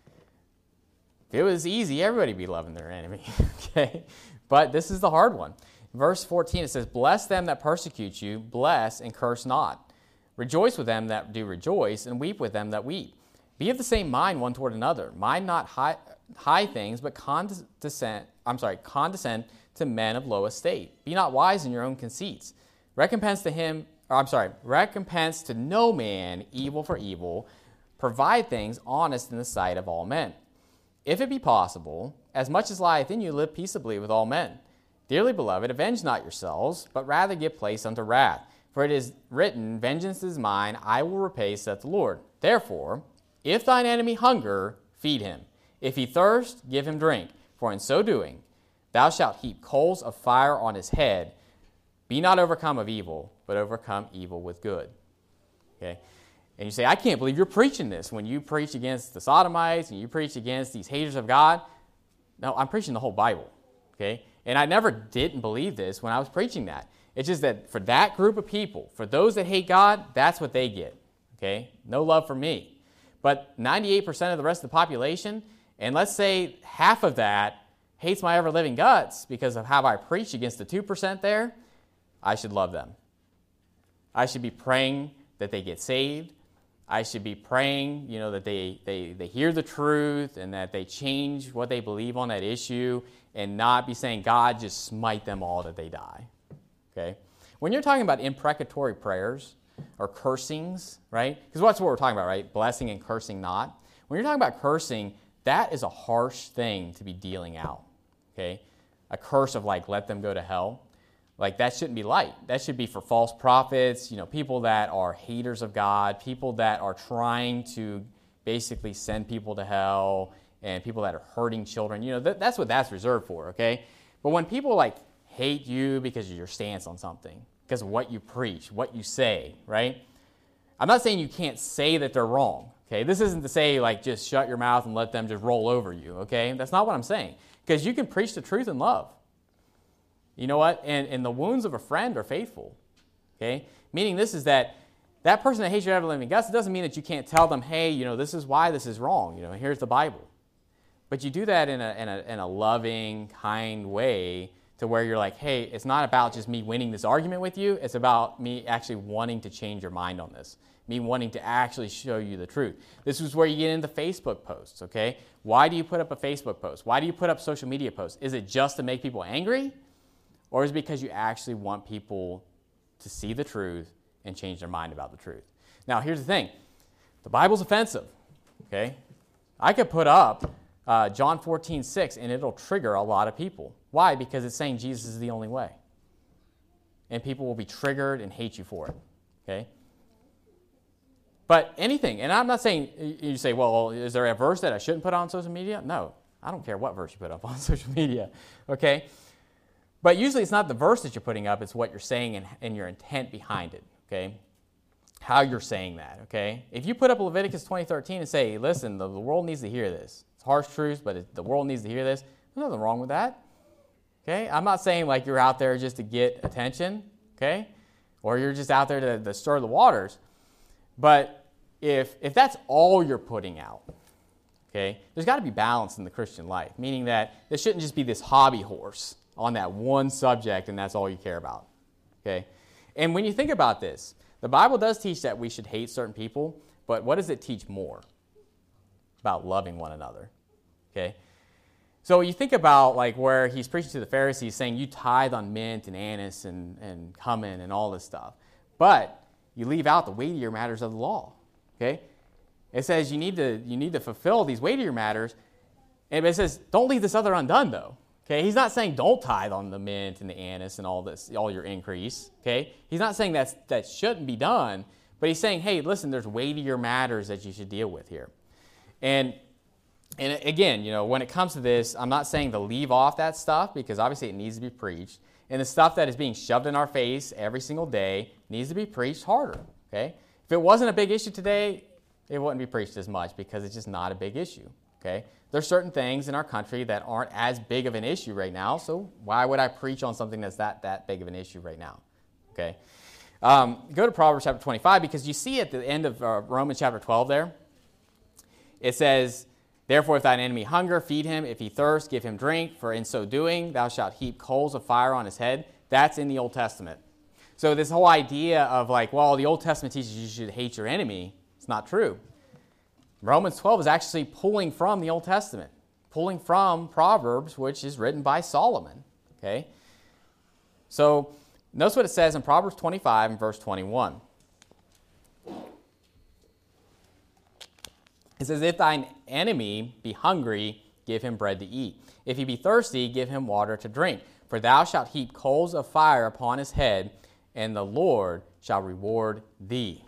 If it was easy, everybody would be loving their enemy, okay? But this is the hard one. Verse fourteen, it says, bless them that persecute you, bless and curse not. Rejoice with them that do rejoice, and weep with them that weep. Be of the same mind one toward another. Mind not high, high things, but condescend, I'm sorry, condescend to men of low estate. Be not wise in your own conceits. Recompense to him, or I'm sorry, recompense to no man evil for evil. Provide things honest in the sight of all men. If it be possible, as much as lieth in you, live peaceably with all men. Dearly beloved, avenge not yourselves, but rather give place unto wrath. For it is written, vengeance is mine, I will repay, saith the Lord. Therefore, if thine enemy hunger, feed him. If he thirst, give him drink. For in so doing, thou shalt heap coals of fire on his head. Be not overcome of evil, but overcome evil with good. Okay? And you say, I can't believe you're preaching this. When you preach against the Sodomites and you preach against these haters of God. No, I'm preaching the whole Bible. Okay? And I never didn't believe this when I was preaching that. It's just that for that group of people, for those that hate God, that's what they get. Okay? No love for me. But ninety-eight percent of the rest of the population, and let's say half of that hates my ever-living guts because of how I preach against the two percent there, I should love them. I should be praying that they get saved. I should be praying, you know, that they, they, they hear the truth and that they change what they believe on that issue and not be saying, God, just smite them all that they die. Okay? When you're talking about imprecatory prayers or cursings, right? Because that's what we're talking about, right? Blessing and cursing not. When you're talking about cursing, that is a harsh thing to be dealing out. Okay? A curse of like, let them go to hell. Like, that shouldn't be light. That should be for false prophets, you know, people that are haters of God, people that are trying to basically send people to hell, and people that are hurting children. You know, that, that's what that's reserved for, okay? But when people, like, hate you because of your stance on something, because of what you preach, what you say, right? I'm not saying you can't say that they're wrong, okay? This isn't to say, like, just shut your mouth and let them just roll over you, okay? That's not what I'm saying. Because you can preach the truth in love. You know what? And, and the wounds of a friend are faithful. Okay? Meaning this is that that person that hates your ever-living guts, it doesn't mean that you can't tell them, hey, you know, this is why this is wrong. You know, here's the Bible. But you do that in a, in a, in a loving, kind way to where you're like, hey, it's not about just me winning this argument with you. It's about me actually wanting to change your mind on this, me wanting to actually show you the truth. This is where you get into Facebook posts, okay? Why do you put up a Facebook post? Why do you put up social media posts? Is it just to make people angry? Or is it because you actually want people to see the truth and change their mind about the truth? Now, here's the thing. The Bible's offensive, okay? I could put up uh, John fourteen six, and it'll trigger a lot of people. Why? Because it's saying Jesus is the only way. And people will be triggered and hate you for it, okay? But anything, and I'm not saying, you say, well, is there a verse that I shouldn't put on social media? No, I don't care what verse you put up on social media, okay? But usually it's not the verse that you're putting up, it's what you're saying and, and your intent behind it, okay? How you're saying that, okay? If you put up Leviticus twenty thirteen and say, listen, the, the world needs to hear this. It's harsh truths, but it, the world needs to hear this. There's nothing wrong with that, okay? I'm not saying like you're out there just to get attention, okay? Or you're just out there to, to stir the waters. But if if that's all you're putting out, okay, there's got to be balance in the Christian life, meaning that there shouldn't just be this hobby horse on that one subject and that's all you care about, okay? And when you think about this, the Bible does teach that we should hate certain people, but what does it teach more? About loving one another, okay? So you think about like where he's preaching to the Pharisees saying you tithe on mint and anise and, and cumin and all this stuff, but you leave out the weightier matters of the law, okay? It says you need to, you need to fulfill these weightier matters, and it says don't leave this other undone though. Okay, he's not saying don't tithe on the mint and the anise and all this, all your increase. Okay, he's not saying that's, that shouldn't be done, but he's saying, hey, listen, there's weightier matters that you should deal with here. And and again, you know, when it comes to this, I'm not saying to leave off that stuff because obviously it needs to be preached. And the stuff that is being shoved in our face every single day needs to be preached harder. Okay, if it wasn't a big issue today, it wouldn't be preached as much because it's just not a big issue. Okay. There's certain things in our country that aren't as big of an issue right now, so why would I preach on something that's that, that big of an issue right now? Okay, um, go to Proverbs chapter twenty-five because you see at the end of uh, Romans chapter twelve there, it says, therefore if thine enemy hunger, feed him. If he thirst, give him drink. For in so doing, thou shalt heap coals of fire on his head. That's in the Old Testament. So this whole idea of like, well, the Old Testament teaches you should hate your enemy, it's not true. Romans twelve is actually pulling from the Old Testament, pulling from Proverbs, which is written by Solomon, okay? So notice what it says in Proverbs twenty-five and verse twenty-one. It says, if thine enemy be hungry, give him bread to eat. If he be thirsty, give him water to drink. For thou shalt heap coals of fire upon his head, and the Lord shall reward thee.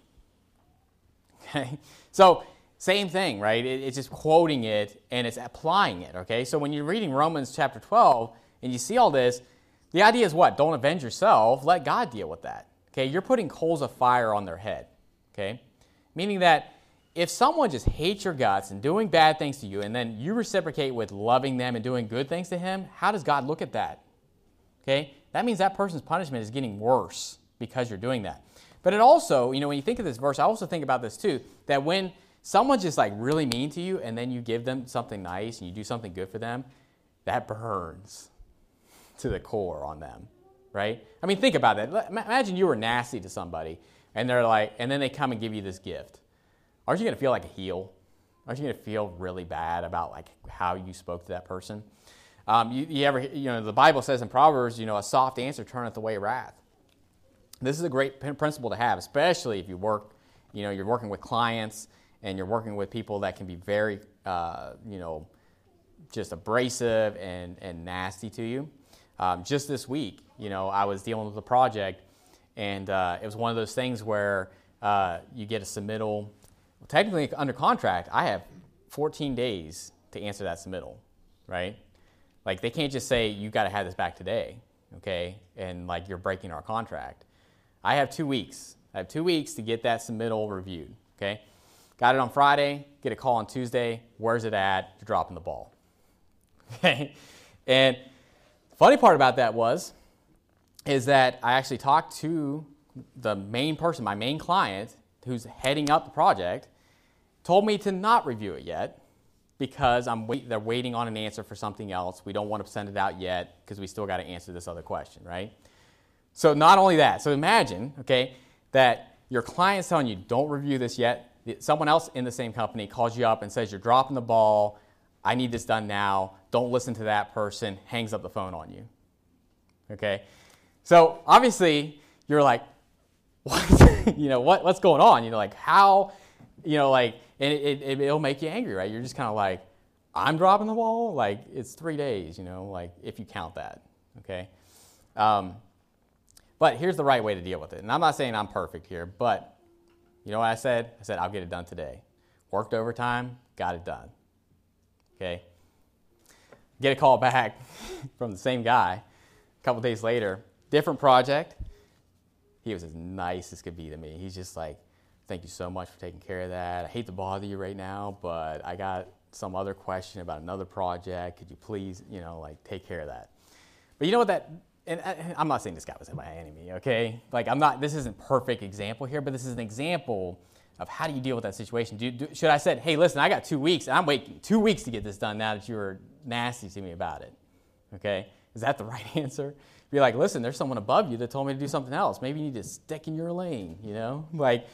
Okay? So, same thing, right? It, it's just quoting it and it's applying it, okay? So when you're reading Romans chapter twelve and you see all this, the idea is what? Don't avenge yourself. Let God deal with that, okay? You're putting coals of fire on their head, okay? Meaning that if someone just hates your guts and doing bad things to you and then you reciprocate with loving them and doing good things to him, how does God look at that, okay? That means that person's punishment is getting worse because you're doing that. But it also, you know, when you think of this verse, I also think about this too, that when someone's just like really mean to you and then you give them something nice and you do something good for them, that burns to the core on them, right? I mean, think about that. Imagine you were nasty to somebody and they're like, and then they come and give you this gift. Aren't you going to feel like a heel? Aren't you going to feel really bad about like how you spoke to that person? Um, you, you ever, you know, the Bible says in Proverbs, you know, a soft answer turneth away wrath. This is a great principle to have, especially if you work, you know, you're working with clients and you're working with people that can be very, uh, you know, just abrasive and, and nasty to you. Um, just this week, you know, I was dealing with a project, and uh, it was one of those things where uh, you get a submittal. Well, technically, under contract, I have fourteen days to answer that submittal, right? Like, they can't just say, you got to have this back today, okay, and, like, you're breaking our contract. I have two weeks. I have two weeks to get that submittal reviewed, okay? Got it on Friday, get a call on Tuesday. Where's it at? You're dropping the ball. Okay? And the funny part about that was, is that I actually talked to the main person, my main client, who's heading up the project, told me to not review it yet because I'm wait, they're waiting on an answer for something else. We don't want to send it out yet because we still got to answer this other question, right? So not only that, so imagine, okay, that your client's telling you, don't review this yet. Someone else in the same company calls you up and says, you're dropping the ball. I need this done now. Don't listen to that person. Hangs up the phone on you. Okay? So obviously, you're like, what? you know, what, what's going on? You know, like how, you know, like, and it, it, it'll make you angry, right? You're just kind of like, I'm dropping the ball? Like, it's three days, you know, like, if you count that, okay? Um, but here's the right way to deal with it. And I'm not saying I'm perfect here, but you know what I said? I said, I'll get it done today. Worked overtime, got it done, okay? Get a call back from the same guy a couple days later, different project. He was as nice as could be to me. He's just like, thank you so much for taking care of that. I hate to bother you right now, but I got some other question about another project. Could you please, you know, like take care of that? But you know what that, and I'm not saying this guy was my enemy, okay? Like I'm not, this isn't a perfect example here, but this is an example of how do you deal with that situation. Do, do, should I said, hey, listen, I got two weeks, and I'm waiting two weeks to get this done now that you were nasty to me about it, okay? Is that the right answer? Be like, listen, there's someone above you that told me to do something else. Maybe you need to stick in your lane, you know? Like,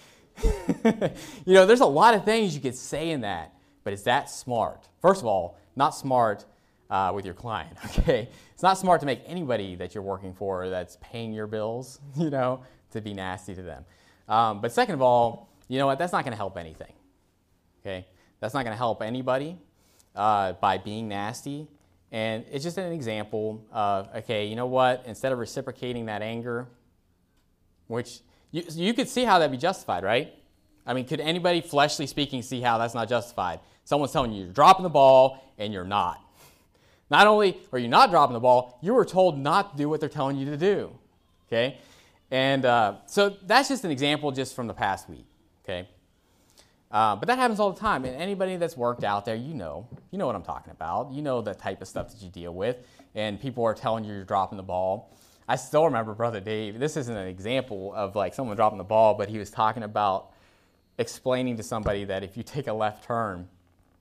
you know, there's a lot of things you could say in that, but is that smart? First of all, not smart uh, with your client, okay? It's not smart to make anybody that you're working for that's paying your bills, you know, to be nasty to them. Um, but second of all, you know what? That's not going to help anything, okay? That's not going to help anybody uh, by being nasty. And it's just an example of, okay, you know what? Instead of reciprocating that anger, which you, you could see how that'd be justified, right? I mean, could anybody, fleshly speaking, see how that's not justified? Someone's telling you you're dropping the ball, and you're not. Not only are you not dropping the ball, you were told not to do what they're telling you to do, okay? And uh, so that's just an example just from the past week, okay? Uh, but that happens all the time, and anybody that's worked out there, you know, you know what I'm talking about. You know the type of stuff that you deal with, and people are telling you you're dropping the ball. I still remember Brother Dave. This isn't an example of like someone dropping the ball, but he was talking about explaining to somebody that if you take a left turn,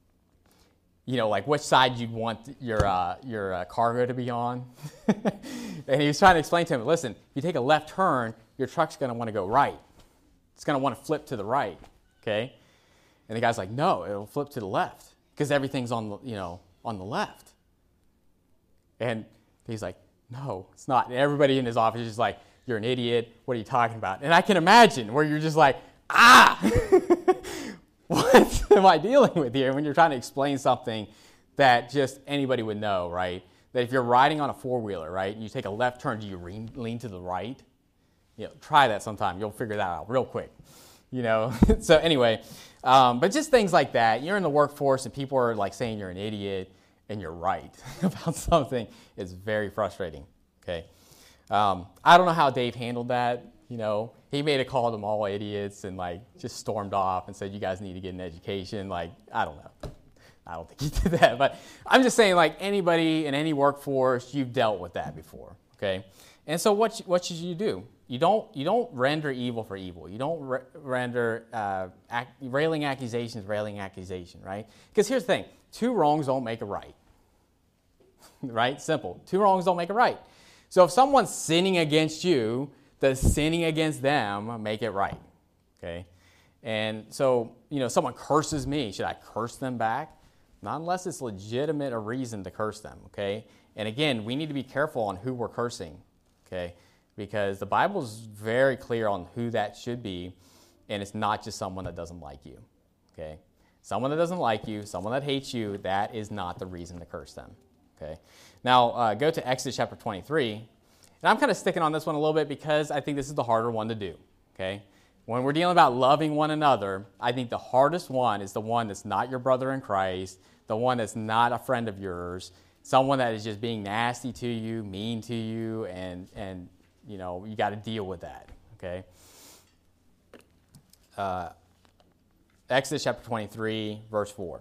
you know, like which side you'd want your uh, your uh, cargo to be on. And he was trying to explain to him, listen, if you take a left turn, your truck's going to want to go right. It's going to want to flip to the right, okay? And the guy's like, no, it'll flip to the left because everything's on the, you know, on the left. And he's like, no, it's not. And everybody in his office is just like, you're an idiot. What are you talking about? And I can imagine where you're just like, ah, what am I dealing with here? When you're trying to explain something that just anybody would know, right? That if you're riding on a four-wheeler, right, and you take a left turn, do you lean, lean to the right? You know, try that sometime. You'll figure that out real quick. You know, so anyway, um, but just things like that. You're in the workforce and people are like saying you're an idiot and you're right about something. It's very frustrating, okay? Um, I don't know how Dave handled that. You know, he made a call to them all idiots and like just stormed off and said, you guys need to get an education. Like, I don't know. I don't think he did that. But I'm just saying like anybody in any workforce, you've dealt with that before, okay? And so what, what should you do? You don't you don't render evil for evil. You don't re- render uh, ac- railing accusations railing accusation, right? Because here's the thing: two wrongs don't make a right. Right? Simple. Two wrongs don't make a right. So if someone's sinning against you, does sinning against them make it right? Okay. And so you know, someone curses me. Should I curse them back? Not unless it's legitimate a reason to curse them. Okay. And again, we need to be careful on who we're cursing. Okay. Because the Bible is very clear on who that should be, and it's not just someone that doesn't like you, okay? Someone that doesn't like you, someone that hates you, that is not the reason to curse them, okay? Now, uh, go to Exodus chapter twenty-three, and I'm kind of sticking on this one a little bit because I think this is the harder one to do, okay? When we're dealing about loving one another, I think the hardest one is the one that's not your brother in Christ, the one that's not a friend of yours, someone that is just being nasty to you, mean to you, and and you know, you got to deal with that, okay? Uh, Exodus chapter twenty-three, verse four.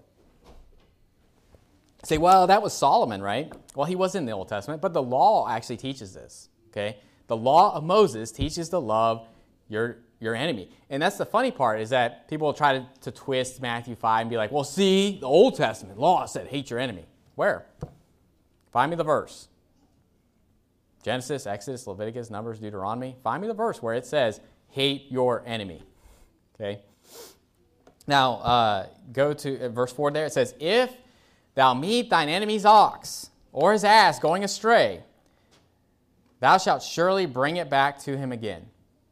Say, well, that was Solomon, right? Well, he was in the Old Testament, but the law actually teaches this, okay? The law of Moses teaches to love your your enemy. And that's the funny part, is that people will try to, to twist Matthew five and be like, well, see, the Old Testament law said hate your enemy. Where? Find me the verse. Genesis, Exodus, Leviticus, Numbers, Deuteronomy. Find me the verse where it says hate your enemy. Okay? Now, uh, go to verse four there. It says, if thou meet thine enemy's ox or his ass going astray, thou shalt surely bring it back to him again.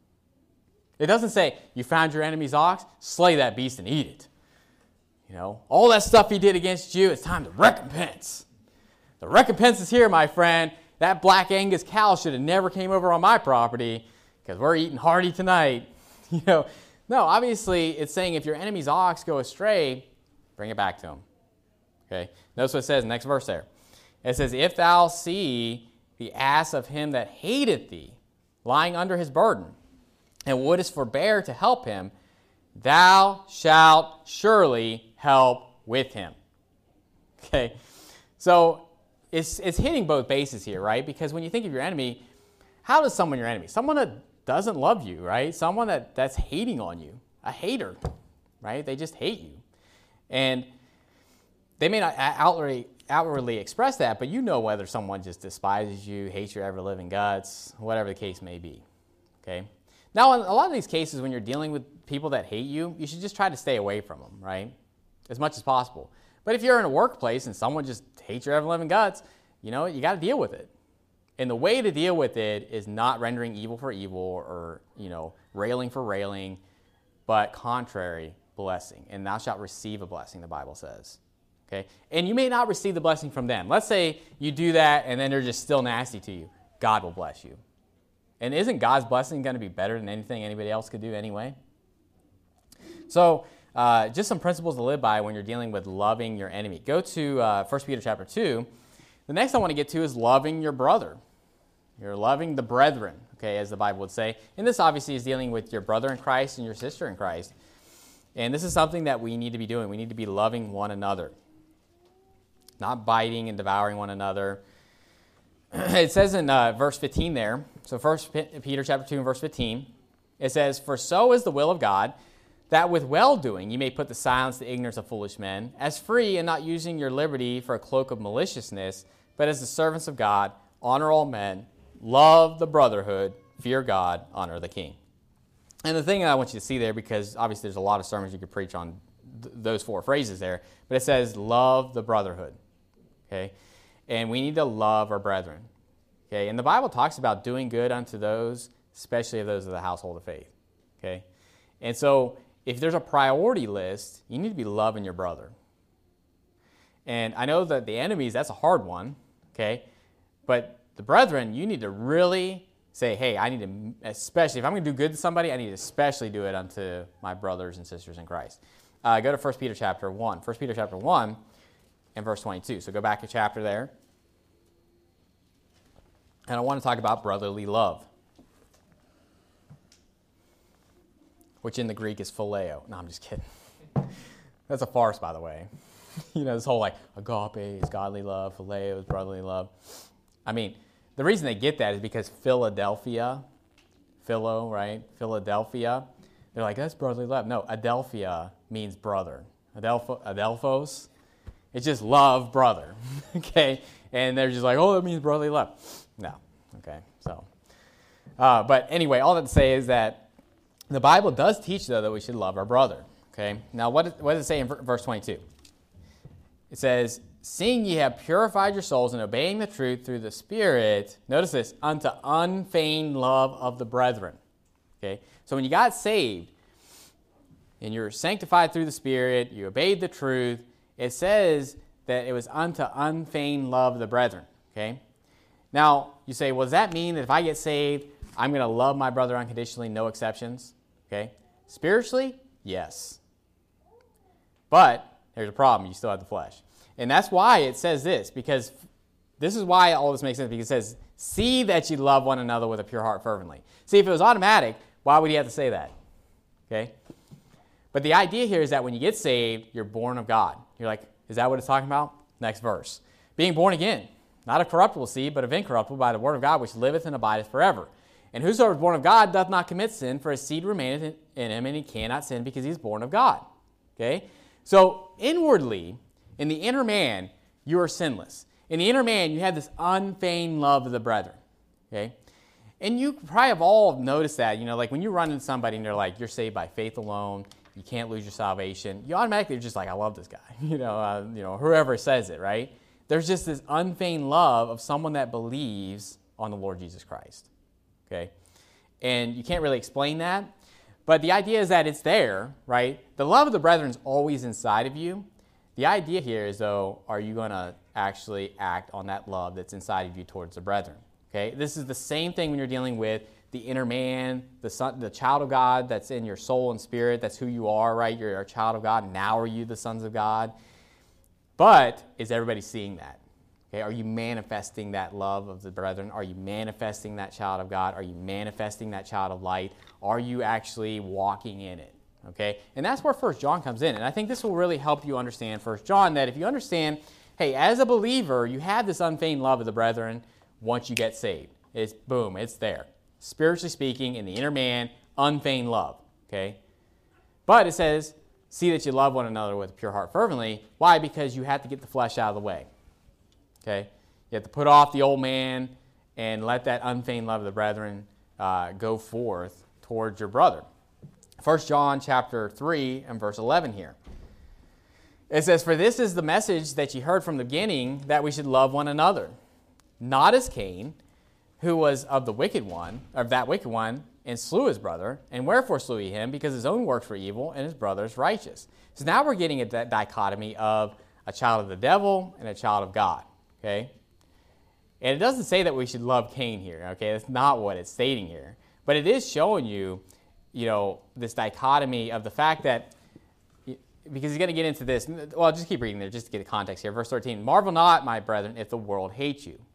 It doesn't say, you found your enemy's ox, slay that beast and eat it. You know, all that stuff he did against you, it's time to recompense. The recompense is here, my friend. That black Angus cow should have never came over on my property because we're eating hearty tonight. You know, no, obviously it's saying if your enemy's ox go astray, bring it back to him. Okay, notice what it says in the next verse there. It says, if thou see the ass of him that hateth thee lying under his burden, and wouldest forbear to help him, thou shalt surely help with him. Okay, so it's it's hitting both bases here, right? Because when you think of your enemy, how does someone your enemy? Someone that doesn't love you, right? Someone that, that's hating on you, a hater, right? They just hate you. And they may not outwardly, outwardly express that, but you know whether someone just despises you, hates your ever-living guts, whatever the case may be, okay? Now, in a lot of these cases, when you're dealing with people that hate you, you should just try to stay away from them, right? As much as possible. But if you're in a workplace and someone just hates your ever-living guts, you know, you got to deal with it. And the way to deal with it is not rendering evil for evil or, you know, railing for railing, but contrary blessing. And thou shalt receive a blessing, the Bible says. Okay? And you may not receive the blessing from them. Let's say you do that and then they're just still nasty to you. God will bless you. And isn't God's blessing going to be better than anything anybody else could do anyway? So, uh, just some principles to live by when you're dealing with loving your enemy. Go to uh, First Peter chapter two. The next I want to get to is loving your brother. You're loving the brethren, okay, as the Bible would say. And this obviously is dealing with your brother in Christ and your sister in Christ. And this is something that we need to be doing. We need to be loving one another, not biting and devouring one another. It says in uh, verse fifteen there, so First Peter chapter two and verse fifteen, it says, for so is the will of God, that with well-doing you may put to silence the ignorance of foolish men, as free and not using your liberty for a cloak of maliciousness, but as the servants of God, honor all men, love the brotherhood, fear God, honor the king. And the thing I want you to see there, because obviously there's a lot of sermons you could preach on th- those four phrases there, but it says love the brotherhood, okay? And we need to love our brethren, okay? And the Bible talks about doing good unto those, especially of those of the household of faith, okay? And so if there's a priority list, you need to be loving your brother. And I know that the enemies, that's a hard one, okay? But the brethren, you need to really say, hey, I need to, especially, if I'm going to do good to somebody, I need to especially do it unto my brothers and sisters in Christ. Uh, go to First Peter chapter one. First Peter chapter one and verse twenty-two. So go back a chapter there. And I want to talk about brotherly love, which in the Greek is phileo. No, I'm just kidding. That's a farce, by the way. You know, this whole like agape is godly love, phileo is brotherly love. I mean, the reason they get that is because Philadelphia, philo, right? Philadelphia, they're like, that's brotherly love. No, Adelphia means brother. Adelpho, Adelphos, it's just love, brother, okay? And they're just like, oh, that means brotherly love. No, okay, so. Uh, but anyway, all that to say is that the Bible does teach, though, that we should love our brother, okay? Now, what, what does it say in verse twenty-two? It says, seeing ye have purified your souls in obeying the truth through the Spirit, notice this, unto unfeigned love of the brethren. Okay? So when you got saved, and you're sanctified through the Spirit, you obeyed the truth, it says that it was unto unfeigned love of the brethren. Okay? Now, you say, well, does that mean that if I get saved, I'm going to love my brother unconditionally, no exceptions? Okay? Spiritually, yes. But there's a problem. You still have the flesh. And that's why it says this, because this is why all this makes sense, because it says, see that you love one another with a pure heart fervently. See, if it was automatic, why would he have to say that? Okay? But the idea here is that when you get saved, you're born of God. You're like, is that what it's talking about? Next verse. Being born again, not of corruptible seed, but of incorruptible by the word of God, which liveth and abideth forever. And whosoever is born of God doth not commit sin, for his seed remaineth in him, and he cannot sin because he is born of God. Okay? So inwardly, in the inner man, you are sinless. In the inner man, you have this unfeigned love of the brethren. Okay? And you probably have all noticed that, you know, like when you run into somebody and they're like, you're saved by faith alone, you can't lose your salvation, you automatically are just like, I love this guy, you know, uh, you know, whoever says it, right? There's just this unfeigned love of someone that believes on the Lord Jesus Christ, okay? And you can't really explain that, but the idea is that it's there, right? The love of the brethren is always inside of you. The idea here is, though, are you going to actually act on that love that's inside of you towards the brethren? Okay, this is the same thing when you're dealing with the inner man, the son, the child of God that's in your soul and spirit. That's who you are, right? You're a child of God. Now are you the sons of God? But is everybody seeing that? Okay, are you manifesting that love of the brethren? Are you manifesting that child of God? Are you manifesting that child of light? Are you actually walking in it? Okay, and that's where First John comes in. And I think this will really help you understand First John, that if you understand, hey, as a believer, you have this unfeigned love of the brethren. Once you get saved, it's boom, it's there. Spiritually speaking, in the inner man, unfeigned love, okay? But it says, see that you love one another with a pure heart fervently. Why? Because you have to get the flesh out of the way, okay? You have to put off the old man and let that unfeigned love of the brethren uh, go forth towards your brother. First John chapter three and verse eleven here. It says, for this is the message that ye heard from the beginning, that we should love one another. Not as Cain, who was of the wicked one, of that wicked one, and slew his brother. And wherefore slew he him? Because his own works were evil, and his brother's righteous. So now we're getting at that dichotomy of a child of the devil and a child of God. Okay? And it doesn't say that we should love Cain here. Okay? That's not what it's stating here. But it is showing you, you know, this dichotomy of the fact that, because he's going to get into this. Well, just keep reading there just to get the context here. Verse thirteen, marvel not, my brethren, if the world hates you.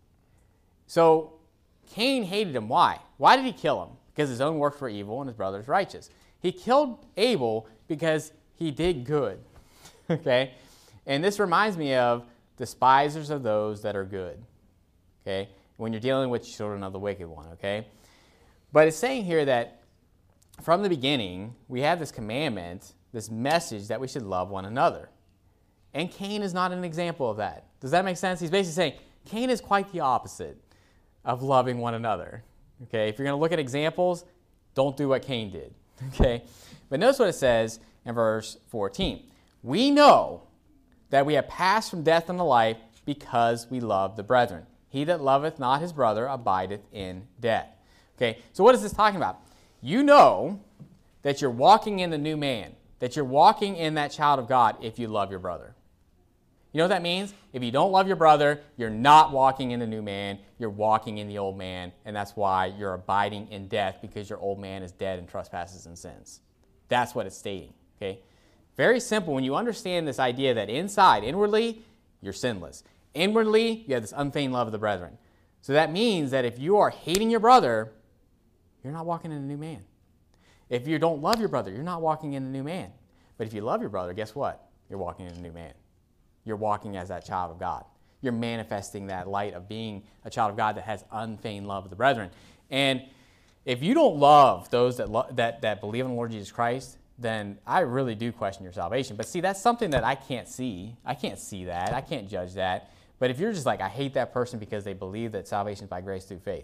So Cain hated him. Why? Why did he kill him? Because his own works were evil and his brother's righteous. He killed Abel because he did good. Okay? And this reminds me of despisers of those that are good. Okay? When you're dealing with children of the wicked one. Okay? But it's saying here that from the beginning, we have this commandment, this message that we should love one another. And Cain is not an example of that. Does that make sense? He's basically saying Cain is quite the opposite of loving one another. Okay, if you're going to look at examples, don't do what Cain did. Okay, but notice what it says in verse fourteen. We know that we have passed from death unto life because we love the brethren. He that loveth not his brother abideth in death. Okay, so what is this talking about? You know that you're walking in the new man, that you're walking in that child of God if you love your brother. You know what that means? If you don't love your brother, you're not walking in the new man, you're walking in the old man, and that's why you're abiding in death, because your old man is dead in trespasses and sins. That's what it's stating, okay? Very simple. When you understand this idea that inside, inwardly, you're sinless. Inwardly, you have this unfeigned love of the brethren. So that means that if you are hating your brother, you're not walking in the new man. If you don't love your brother, you're not walking in the new man. But if you love your brother, guess what? You're walking in the new man. You're walking as that child of God. You're manifesting that light of being a child of God that has unfeigned love of the brethren. And if you don't love those that, lo- that, that believe in the Lord Jesus Christ, then I really do question your salvation. But see, that's something that I can't see. I can't see that. I can't judge that. But if you're just like, I hate that person because they believe that salvation is by grace through faith,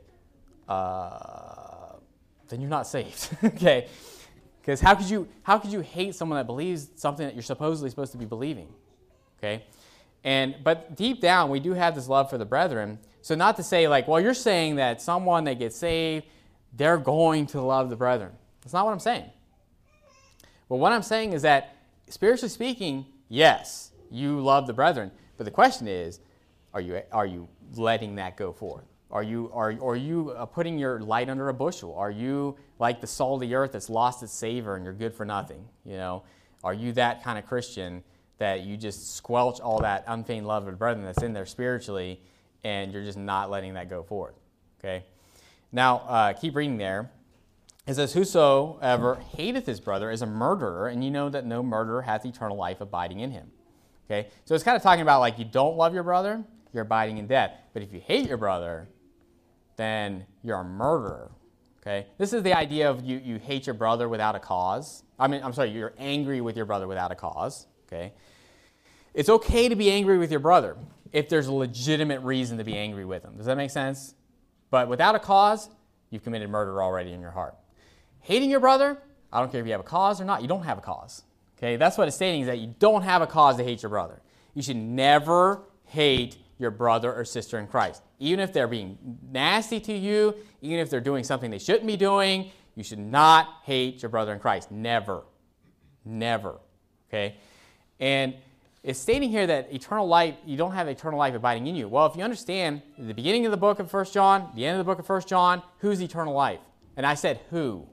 uh, then you're not saved. Okay? Because how could you how could you hate someone that believes something that you're supposedly supposed to be believing? Okay? And but deep down, we do have this love for the brethren. So not to say like, well, you're saying that someone that gets saved, they're going to love the brethren. That's not what I'm saying. But what I'm saying is that, spiritually speaking, yes, you love the brethren. But the question is, are you are you letting that go forth? Are you are, are you putting your light under a bushel? Are you like the salt of the earth that's lost its savor and you're good for nothing? You know, are you that kind of Christian that you just squelch all that unfeigned love of the brethren that's in there spiritually, and you're just not letting that go forth? Okay. Now uh, keep reading there. It says, whosoever hateth his brother is a murderer, and you know that no murderer hath eternal life abiding in him. Okay, so it's kind of talking about like you don't love your brother, you're abiding in death. But if you hate your brother, then you're a murderer. Okay? This is the idea of you, you hate your brother without a cause. I mean, I'm sorry, you're angry with your brother without a cause. Okay? It's okay to be angry with your brother if there's a legitimate reason to be angry with him. Does that make sense? But without a cause, you've committed murder already in your heart. Hating your brother, I don't care if you have a cause or not, you don't have a cause. Okay? That's what it's stating, is that you don't have a cause to hate your brother. You should never hate your brother or sister in Christ. Even if they're being nasty to you, even if they're doing something they shouldn't be doing, you should not hate your brother in Christ. Never. Never. Okay? And it's stating here that eternal life, you don't have eternal life abiding in you. Well, if you understand the beginning of the book of First John, the end of the book of First John, who's eternal life? And I said who?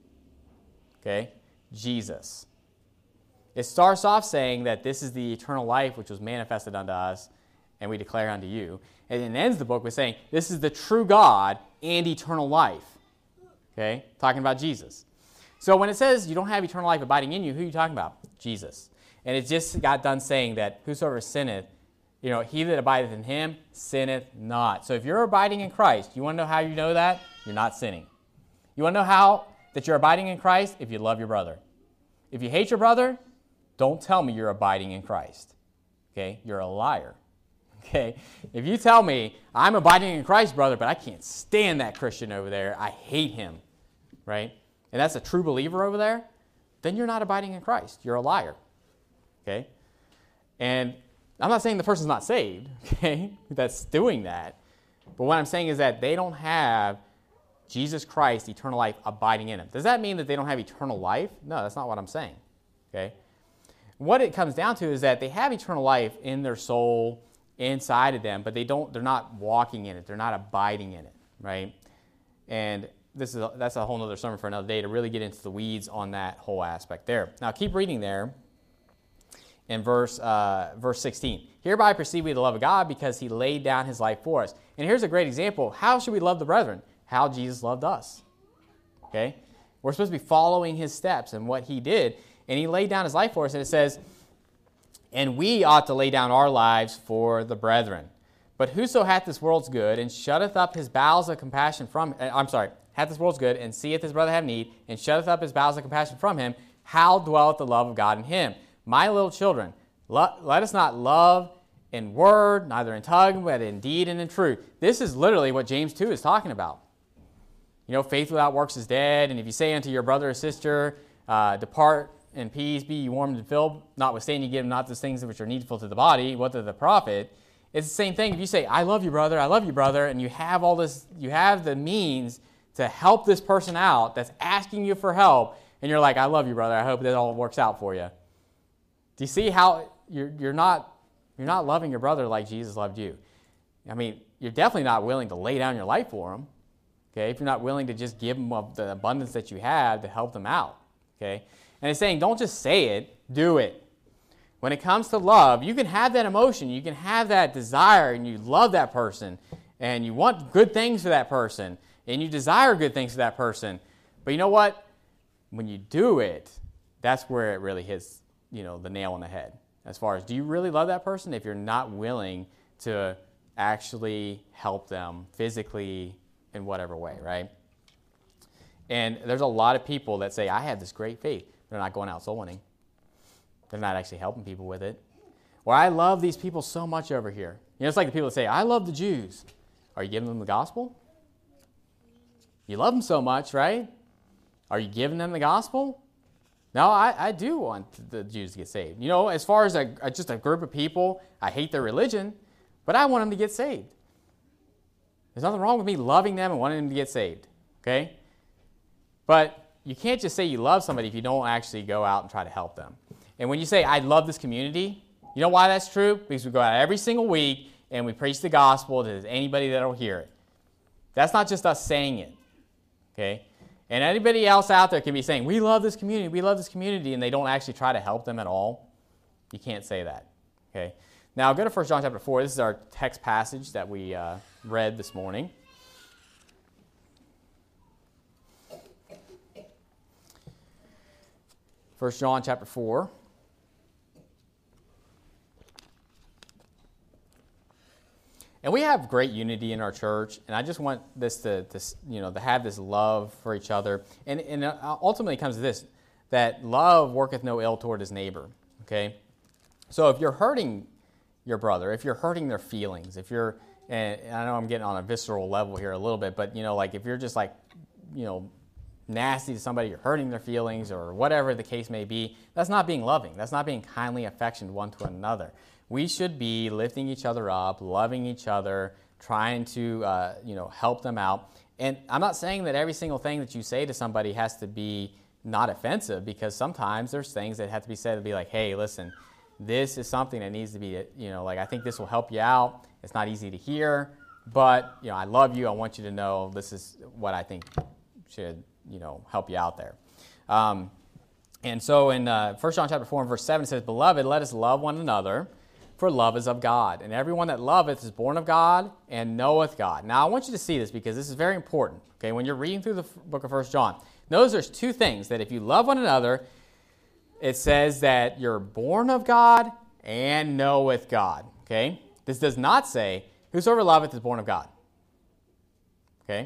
Okay? Jesus. It starts off saying that this is the eternal life which was manifested unto us, and we declare unto you. And it ends the book with saying, this is the true God and eternal life. Okay? Talking about Jesus. So when it says you don't have eternal life abiding in you, who are you talking about? Jesus. And it just got done saying that whosoever sinneth, you know, he that abideth in him sinneth not. So if you're abiding in Christ, you want to know how you know that? You're not sinning. You want to know how that you're abiding in Christ? If you love your brother. If you hate your brother, don't tell me you're abiding in Christ. Okay? You're a liar. Okay? If you tell me, I'm abiding in Christ, brother, but I can't stand that Christian over there, I hate him, right? And that's a true believer over there, then you're not abiding in Christ. You're a liar. Okay? And I'm not saying the person's not saved, okay, that's doing that. But what I'm saying is that they don't have Jesus Christ, eternal life, abiding in them. Does that mean that they don't have eternal life? No, that's not what I'm saying. Okay? What it comes down to is that they have eternal life in their soul, inside of them, but they don't, they're not walking in it. They're not abiding in it, right? And this is a, that's a whole other sermon for another day to really get into the weeds on that whole aspect there. Now keep reading there in verse uh, verse sixteen. Hereby perceive we the love of God, because he laid down his life for us. And here's a great example. How should we love the brethren? How Jesus loved us. Okay? We're supposed to be following his steps and what he did. And he laid down his life for us. And it says, and we ought to lay down our lives for the brethren. But whoso hath this world's good, and shutteth up his bowels of compassion from, uh, I'm sorry, hath this world's good, and seeth his brother have need, and shutteth up his bowels of compassion from him, how dwelleth the love of God in him? My little children, lo- let us not love in word, neither in tongue, but in deed and in truth. This is literally what James two is talking about. You know, faith without works is dead, and if you say unto your brother or sister, uh, depart in peace, be ye warmed and filled, notwithstanding you give them not those things which are needful to the body, what to the profit? It's the same thing. If you say, I love you, brother, I love you, brother, and you have all this, you have the means to help this person out that's asking you for help, and you're like, I love you, brother, I hope that all works out for you. Do you see how you're, you're not, you're not loving your brother like Jesus loved you? I mean, you're definitely not willing to lay down your life for him, okay, if you're not willing to just give them of the abundance that you have to help them out, okay? And it's saying, don't just say it, do it. When it comes to love, you can have that emotion, you can have that desire, and you love that person, and you want good things for that person, and you desire good things for that person. But you know what? When you do it, that's where it really hits, you know, the nail on the head. As far as, do you really love that person if you're not willing to actually help them physically in whatever way, right? And there's a lot of people that say, I have this great faith. They're not going out soul winning. They're not actually helping people with it. Or I love these people so much over here. You know, it's like the people that say, I love the Jews. Are you giving them the gospel? You love them so much, right? Are you giving them the gospel? No, I, I do want the Jews to get saved. You know, as far as a, a, just a group of people, I hate their religion, but I want them to get saved. There's nothing wrong with me loving them and wanting them to get saved, okay? But you can't just say you love somebody if you don't actually go out and try to help them. And when you say, I love this community, you know why that's true? Because we go out every single week and we preach the gospel to anybody that will hear it. That's not just us saying it, okay? And anybody else out there can be saying, we love this community, we love this community, and they don't actually try to help them at all. You can't say that, okay? Now, go to First John chapter four. This is our text passage that we uh, read this morning. First John chapter four. And we have great unity in our church, and I just want this to, to you know, to have this love for each other. And, and ultimately it comes to this, that love worketh no ill toward his neighbor, okay? So if you're hurting your brother, if you're hurting their feelings, if you're, and I know I'm getting on a visceral level here a little bit, but, you know, like if you're just like, you know, nasty to somebody, you're hurting their feelings or whatever the case may be, that's not being loving. That's not being kindly affectionate one to another. We should be lifting each other up, loving each other, trying to, uh, you know, help them out. And I'm not saying that every single thing that you say to somebody has to be not offensive, because sometimes there's things that have to be said to be like, hey, listen, this is something that needs to be, you know, like I think this will help you out. It's not easy to hear, but, you know, I love you. I want you to know this is what I think should, you know, help you out there. Um, and so in uh, First John chapter four and verse seven, it says, Beloved, let us love one another, for love is of God. And everyone that loveth is born of God and knoweth God. Now, I want you to see this because this is very important. Okay, when you're reading through the book of First John, notice there's two things, that if you love one another, it says that you're born of God and knoweth God. Okay? This does not say, whosoever loveth is born of God. Okay?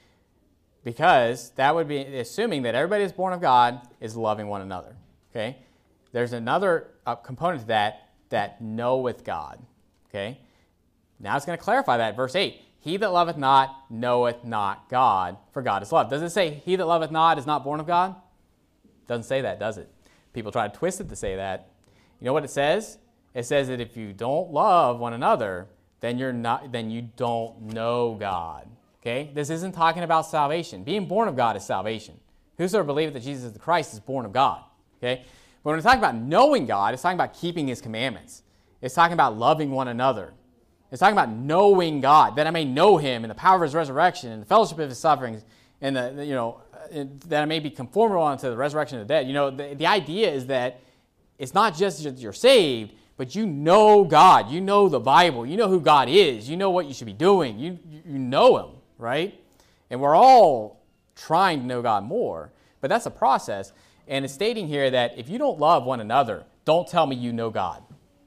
Because that would be assuming that everybody that's born of God is loving one another. Okay? There's another uh, component to that, that knoweth God. Okay? Now it's going to clarify that. Verse eight, he that loveth not knoweth not God, for God is love. Does it say he that loveth not is not born of God? Doesn't say that, does it? People try to twist it to say that. You know what it says? It says that if you don't love one another, then you're not, then you don't know God. Okay? This isn't talking about salvation. Being born of God is salvation. Whosoever believeth that Jesus is the Christ is born of God. Okay? But when we're talking about knowing God, it's talking about keeping his commandments. It's talking about loving one another. It's talking about knowing God, that I may know him and the power of his resurrection and the fellowship of his sufferings, and the, the you know that I may be conformable unto the resurrection of the dead. You know, the, the idea is that it's not just that you're saved, but you know God. You know the Bible. You know who God is. You know what you should be doing. You you know him, right? And we're all trying to know God more, but that's a process. And it's stating here that if you don't love one another, don't tell me you know God.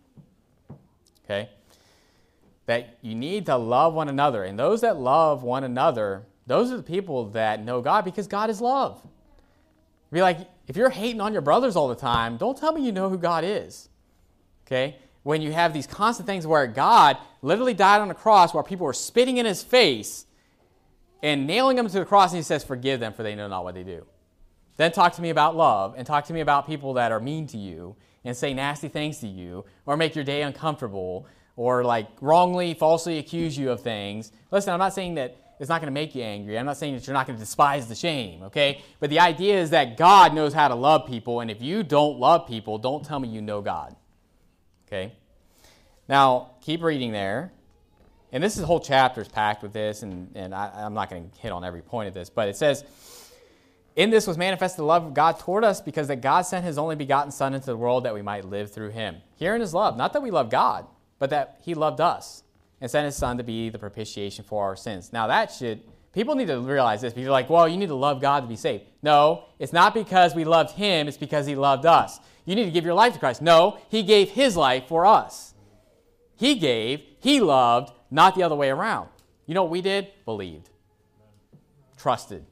Okay? That you need to love one another. And those that love one another, those are the people that know God, because God is love. Be like, if you're hating on your brothers all the time, don't tell me you know who God is. Okay? When you have these constant things where God literally died on the cross while people were spitting in his face and nailing him to the cross, and he says, forgive them, for they know not what they do. Then talk to me about love, and talk to me about people that are mean to you and say nasty things to you or make your day uncomfortable or like wrongly, falsely accuse you of things. Listen, I'm not saying that it's not going to make you angry. I'm not saying that you're not going to despise the shame, okay? But the idea is that God knows how to love people, and if you don't love people, don't tell me you know God, okay? Now, keep reading there. And this is, whole chapter is packed with this, and, and I, I'm not going to hit on every point of this, but it says, in this was manifested the love of God toward us, because that God sent his only begotten Son into the world that we might live through him. Herein is love, not that we love God, but that he loved us and sent his Son to be the propitiation for our sins. Now that should, people need to realize this. People are like, well, you need to love God to be saved. No, it's not because we loved him, it's because he loved us. You need to give your life to Christ. No, he gave his life for us. He gave, he loved, not the other way around. You know what we did? Believed. Trusted.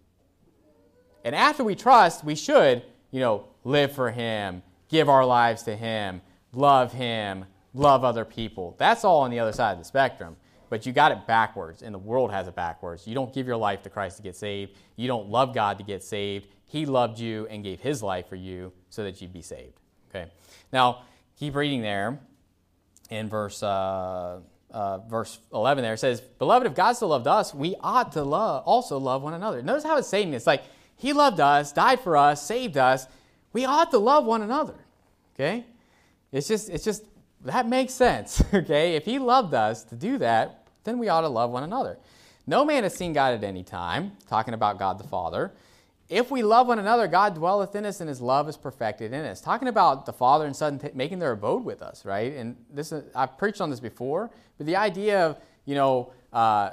And after we trust, we should, you know, live for him, give our lives to him, love him, love other people. That's all on the other side of the spectrum. But you got it backwards, and the world has it backwards. You don't give your life to Christ to get saved. You don't love God to get saved. He loved you and gave his life for you so that you'd be saved. Okay. Now, keep reading there in verse uh, uh, verse eleven there. It says, Beloved, if God so loved us, we ought to love, also love one another. Notice how it's saying this. Like, he loved us, died for us, saved us. We ought to love one another. Okay? It's just, it's just, that makes sense. Okay? If he loved us to do that, then we ought to love one another. No man has seen God at any time, talking about God the Father. If we love one another, God dwelleth in us, and his love is perfected in us. Talking about the Father and Son t- making their abode with us, right? And this is, I've preached on this before, but the idea of, you know, uh,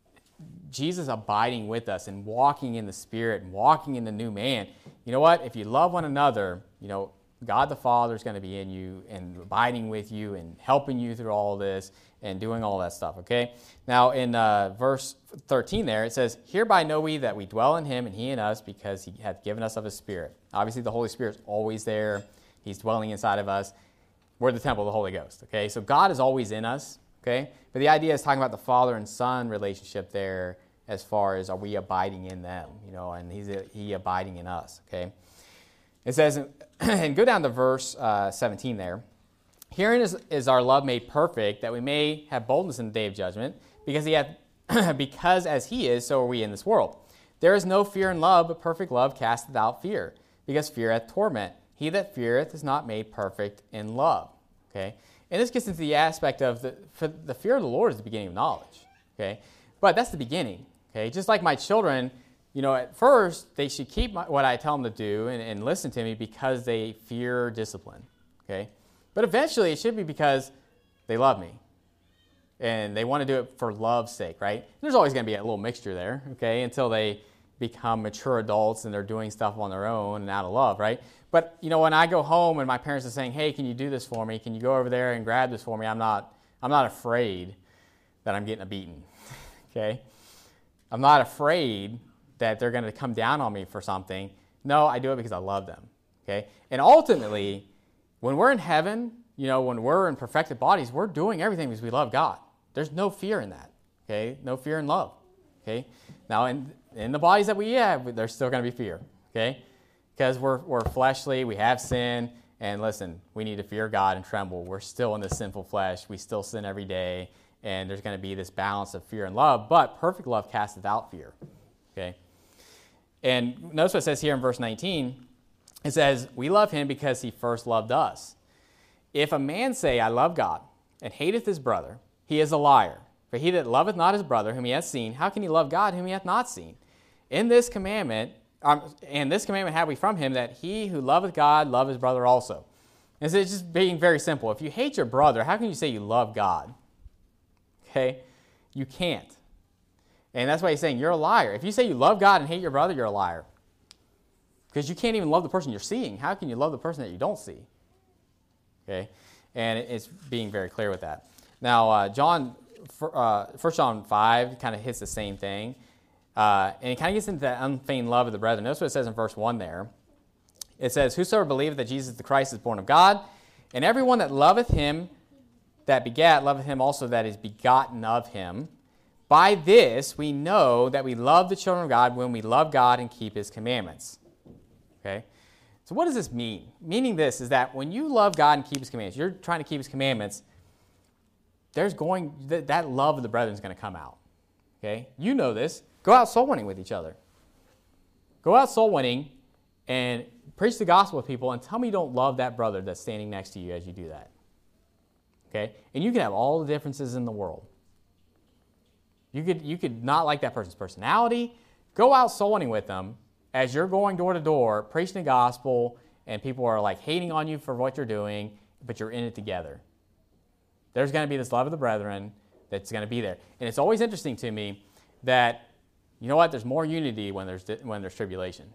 Jesus abiding with us and walking in the Spirit and walking in the new man. You know what? If you love one another, you know, God the Father is going to be in you and abiding with you and helping you through all this. and doing all that stuff, okay? Now, in uh, verse thirteen there, it says, hereby know we that we dwell in him and he in us because he hath given us of his Spirit. Obviously, the Holy Spirit's always there. He's dwelling inside of us. We're the temple of the Holy Ghost, okay? So God is always in us, okay? But the idea is talking about the Father and Son relationship there as far as are we abiding in them, you know, and he's he abiding in us, okay? It says, and go down to verse uh, seventeen there. Herein is, is our love made perfect, that we may have boldness in the day of judgment, because he hath, because as he is, so are we in this world. There is no fear in love, but perfect love casteth out fear, because fear hath torment. He that feareth is not made perfect in love. Okay, and this gets into the aspect of the for the fear of the Lord is the beginning of knowledge. Okay, but that's the beginning. Okay, just like my children, you know, at first they should keep my, what I tell them to do and, and listen to me because they fear discipline. Okay. But eventually it should be because they love me and they want to do it for love's sake, right? There's always going to be a little mixture there, okay, until they become mature adults and they're doing stuff on their own and out of love, right? But, you know, when I go home and my parents are saying, hey, can you do this for me? Can you go over there and grab this for me? I'm not, I'm not afraid that I'm getting a beating, okay? I'm not afraid that they're going to come down on me for something. No, I do it because I love them, okay? And ultimately, when we're in heaven, you know, when we're in perfected bodies, we're doing everything because we love God. There's no fear in that, okay? No fear in love, okay? Now, in in the bodies that we have, there's still going to be fear, okay? Because we're we're fleshly, we have sin, and listen, we need to fear God and tremble. We're still in this sinful flesh. We still sin every day, and there's going to be this balance of fear and love, but perfect love casteth out fear, okay? And notice what it says here in verse nineteen. It says, we love him because he first loved us. If a man say, I love God, and hateth his brother, he is a liar. For he that loveth not his brother, whom he hath seen, how can he love God, whom he hath not seen? In this commandment, um, and this commandment have we from him, that he who loveth God love his brother also. And so it's just being very simple. If you hate your brother, how can you say you love God? Okay? You can't. And that's why he's saying you're a liar. If you say you love God and hate your brother, you're a liar. Because you can't even love the person you're seeing. How can you love the person that you don't see? Okay? And it's being very clear with that. Now, uh, John, uh, First John five kind of hits the same thing. Uh, and it kind of gets into that unfeigned love of the brethren. Notice what it says in verse one there. It says, whosoever believeth that Jesus the Christ is born of God, and everyone that loveth him that begat, loveth him also that is begotten of him. By this we know that we love the children of God when we love God and keep his commandments. Okay? So what does this mean? Meaning this is that when you love God and keep his commandments, you're trying to keep his commandments, there's going, that, that love of the brethren is going to come out. Okay? You know this. Go out soul winning with each other. Go out soul winning and preach the gospel with people and tell me you don't love that brother that's standing next to you as you do that. Okay? And you can have all the differences in the world. You could, you could not like that person's personality. Go out soul winning with them. As you're going door to door, preaching the gospel, and people are like hating on you for what you're doing, but you're in it together. There's going to be this love of the brethren that's going to be there. And it's always interesting to me that, you know what, there's more unity when there's when there's tribulation.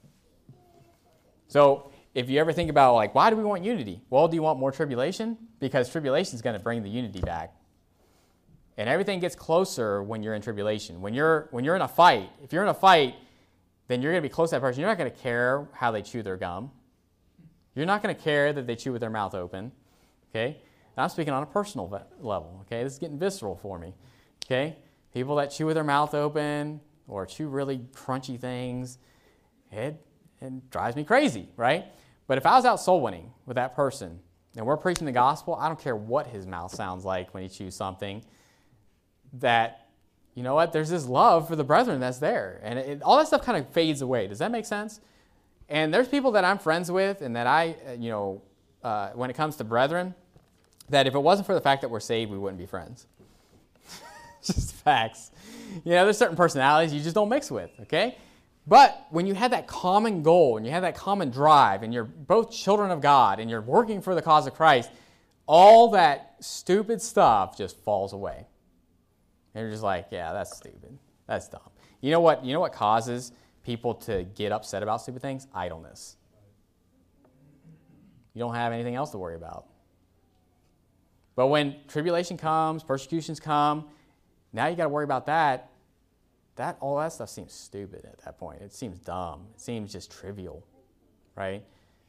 So if you ever think about, like, why do we want unity? Well, do you want more tribulation? Because tribulation is going to bring the unity back. And everything gets closer when you're in tribulation. When you're when you're in a fight, if you're in a fight, then you're going to be close to that person. You're not going to care how they chew their gum. You're not going to care that they chew with their mouth open. Okay? Now I'm speaking on a personal level. Okay? This is getting visceral for me. Okay? People that chew with their mouth open or chew really crunchy things, it, it drives me crazy, right? But if I was out soul winning with that person and we're preaching the gospel, I don't care what his mouth sounds like when he chews something, that, you know what, there's this love for the brethren that's there. And it, all that stuff kind of fades away. Does that make sense? And there's people that I'm friends with and that I, you know, uh, when it comes to brethren, that if it wasn't for the fact that we're saved, we wouldn't be friends. Just facts. You know, there's certain personalities you just don't mix with, okay? But when you have that common goal and you have that common drive and you're both children of God and you're working for the cause of Christ, all that stupid stuff just falls away. And you're just like, yeah, that's stupid. That's dumb. You know what? You know what causes people to get upset about stupid things? Idleness. You don't have anything else to worry about. But when tribulation comes, persecutions come, now you got to worry about that. That all that stuff seems stupid at that point. It seems dumb. It seems just trivial, right?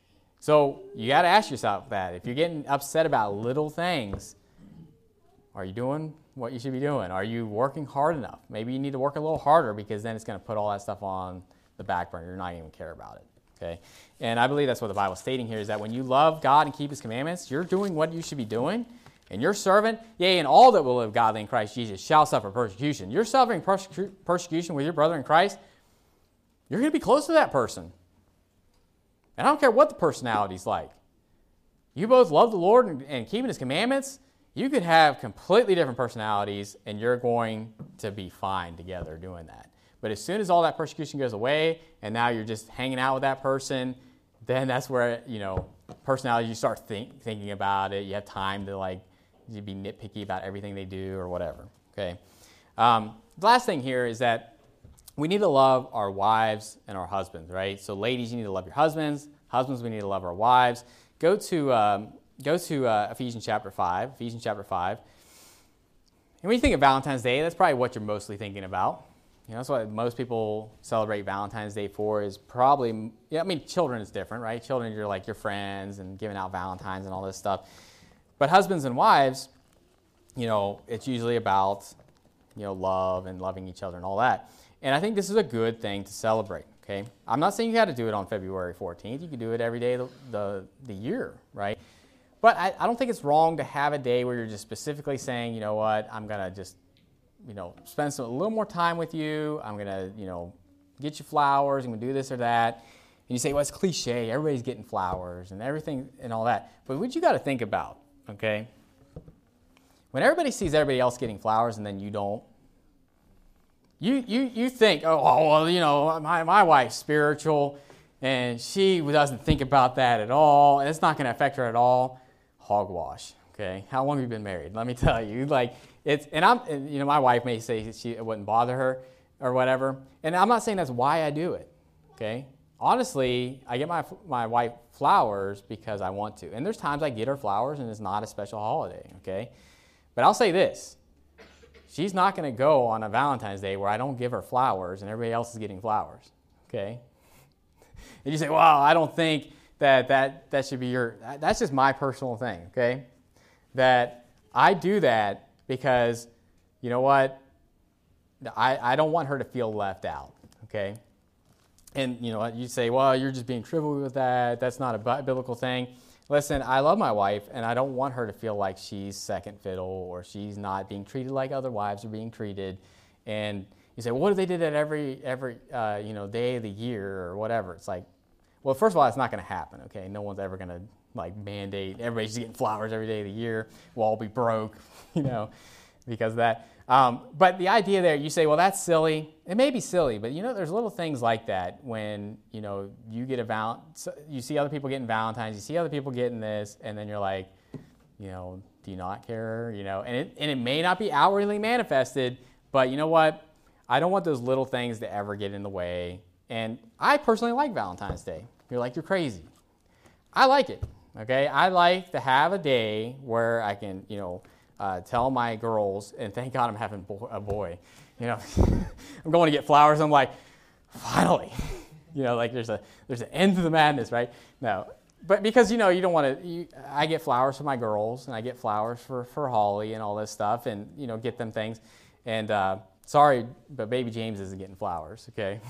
So you got to ask yourself that. If you're getting upset about little things, are you doing what you should be doing? Are you working hard enough? Maybe you need to work a little harder, because then it's going to put all that stuff on the back burner. You're not even care about it. Okay? And I believe that's what the Bible is stating here, is that when you love God and keep his commandments, you're doing what you should be doing. And your servant, yea, and all that will live godly in Christ Jesus shall suffer persecution. You're suffering persecu- persecution with your brother in Christ, you're going to be close to that person. And I don't care what the personality's like. You both love the Lord and, and keeping his commandments, you could have completely different personalities, and you're going to be fine together doing that. But as soon as all that persecution goes away, and now you're just hanging out with that person, then that's where, you know, personality, you start think, thinking about it. You have time to, like, you be nitpicky about everything they do or whatever, okay? Um, the last thing here is that we need to love our wives and our husbands, right? So ladies, you need to love your husbands. Husbands, we need to love our wives. Go to um, go to uh, Ephesians chapter five. Ephesians chapter five. And when you think of Valentine's Day, that's probably what you're mostly thinking about. You know, that's what most people celebrate Valentine's Day for, is probably, yeah, I mean, children is different, right? Children, you're like your friends and giving out Valentines and all this stuff. But husbands and wives, you know, it's usually about, you know, love and loving each other and all that. And I think this is a good thing to celebrate, okay? I'm not saying you got to do it on February fourteenth. You can do it every day of the, the, the year, right? But I, I don't think it's wrong to have a day where you're just specifically saying, you know what, I'm going to just, you know, spend some, a little more time with you. I'm going to, you know, get you flowers. I'm going to do this or that. And you say, well, it's cliche. Everybody's getting flowers and everything and all that. But what you got to think about, okay, when everybody sees everybody else getting flowers and then you don't, you you you think, oh, well, you know, my, my wife's spiritual and she doesn't think about that at all, and it's not going to affect her at all. Hogwash, okay? How long have you been married? Let me tell you, like, it's, and I'm, and, you know, my wife may say she, it wouldn't bother her or whatever, and I'm not saying that's why I do it, okay? Honestly, I get my my wife flowers because I want to. And there's times I get her flowers and it's not a special holiday, okay? But I'll say this. She's not going to go on a Valentine's Day where I don't give her flowers and everybody else is getting flowers, okay? And you say, well, I don't think that that, that should be your... That's just my personal thing, okay? That I do that because, you know what? I, I don't want her to feel left out, okay? And, you know, you say, well, you're just being trivial with that. That's not a biblical thing. Listen, I love my wife, and I don't want her to feel like she's second fiddle or she's not being treated like other wives are being treated. And you say, well, what if they did that every, every uh, you know, day of the year or whatever? It's like, well, first of all, it's not going to happen, okay? No one's ever going to, like, mandate everybody's getting flowers every day of the year. We'll all be broke, you know, because of that. Um, but the idea there, you say, well, that's silly. It may be silly, but you know, there's little things like that when, you know, you get a val- you see other people getting Valentines, you see other people getting this, and then you're like, you know, do you not care? You know, and it, and it may not be outwardly manifested, but you know what? I don't want those little things to ever get in the way. And I personally like Valentine's Day. You're like, you're crazy. I like it, okay? I like to have a day where I can, you know, Uh, tell my girls, and thank God I'm having bo- a boy. You know, I'm going to get flowers. I'm like, finally, you know, like there's a there's an end to the madness, right? No, but because you know you don't want to. I get flowers for my girls, and I get flowers for, for Holly and all this stuff, and you know get them things. And uh, sorry, but baby James isn't getting flowers, okay?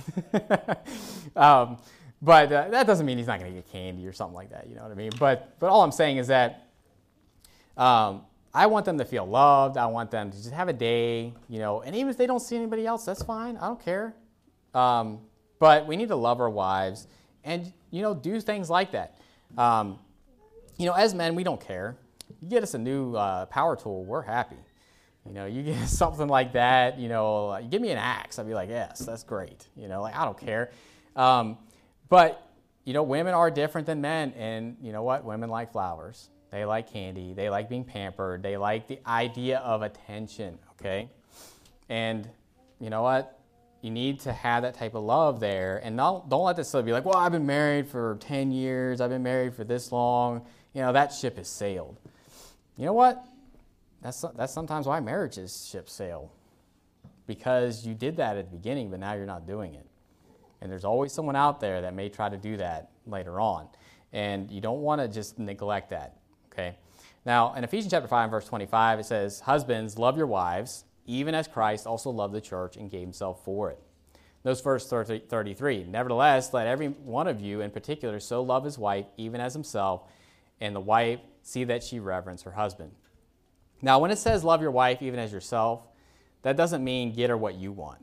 um, but uh, that doesn't mean he's not going to get candy or something like that. You know what I mean? But but all I'm saying is that. Um, I want them to feel loved. I want them to just have a day, you know, and even if they don't see anybody else, that's fine. I don't care. Um, but we need to love our wives and, you know, do things like that. Um, you know, as men, we don't care. You get us a new uh, power tool, we're happy. You know, you get something like that, you know, you give me an axe, I'd be like, yes, that's great. You know, like, I don't care. Um, but, you know, women are different than men, and you know what? Women like flowers. They like candy. They like being pampered. They like the idea of attention, okay? And you know what? You need to have that type of love there. And don't, don't let this be like, well, I've been married for ten years. I've been married for this long. You know, that ship has sailed. You know what? that's, that's sometimes why marriages ship sail. Because you did that at the beginning, but now you're not doing it. And there's always someone out there that may try to do that later on. And you don't want to just neglect that, okay? Now, in Ephesians chapter five, verse twenty-five, it says, "Husbands, love your wives, even as Christ also loved the church and gave himself for it." Notice verse thirty-three, "Nevertheless, let every one of you in particular so love his wife, even as himself, and the wife see that she reverence her husband." Now, when it says love your wife even as yourself, that doesn't mean get her what you want.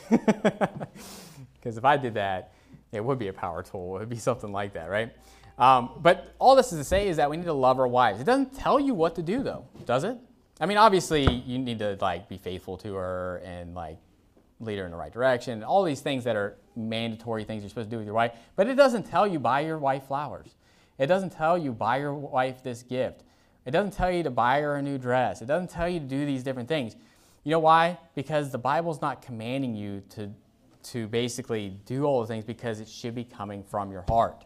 Because if I did that, it would be a power tool. It would be something like that, right? Um, but all this is to say is that we need to love our wives. It doesn't tell you what to do, though, does it? I mean, obviously, you need to like be faithful to her and like lead her in the right direction. All these things that are mandatory things you're supposed to do with your wife. But it doesn't tell you buy your wife flowers. It doesn't tell you buy your wife this gift. It doesn't tell you to buy her a new dress. It doesn't tell you to do these different things. You know why? Because the Bible's not commanding you to, to basically do all the things, because it should be coming from your heart.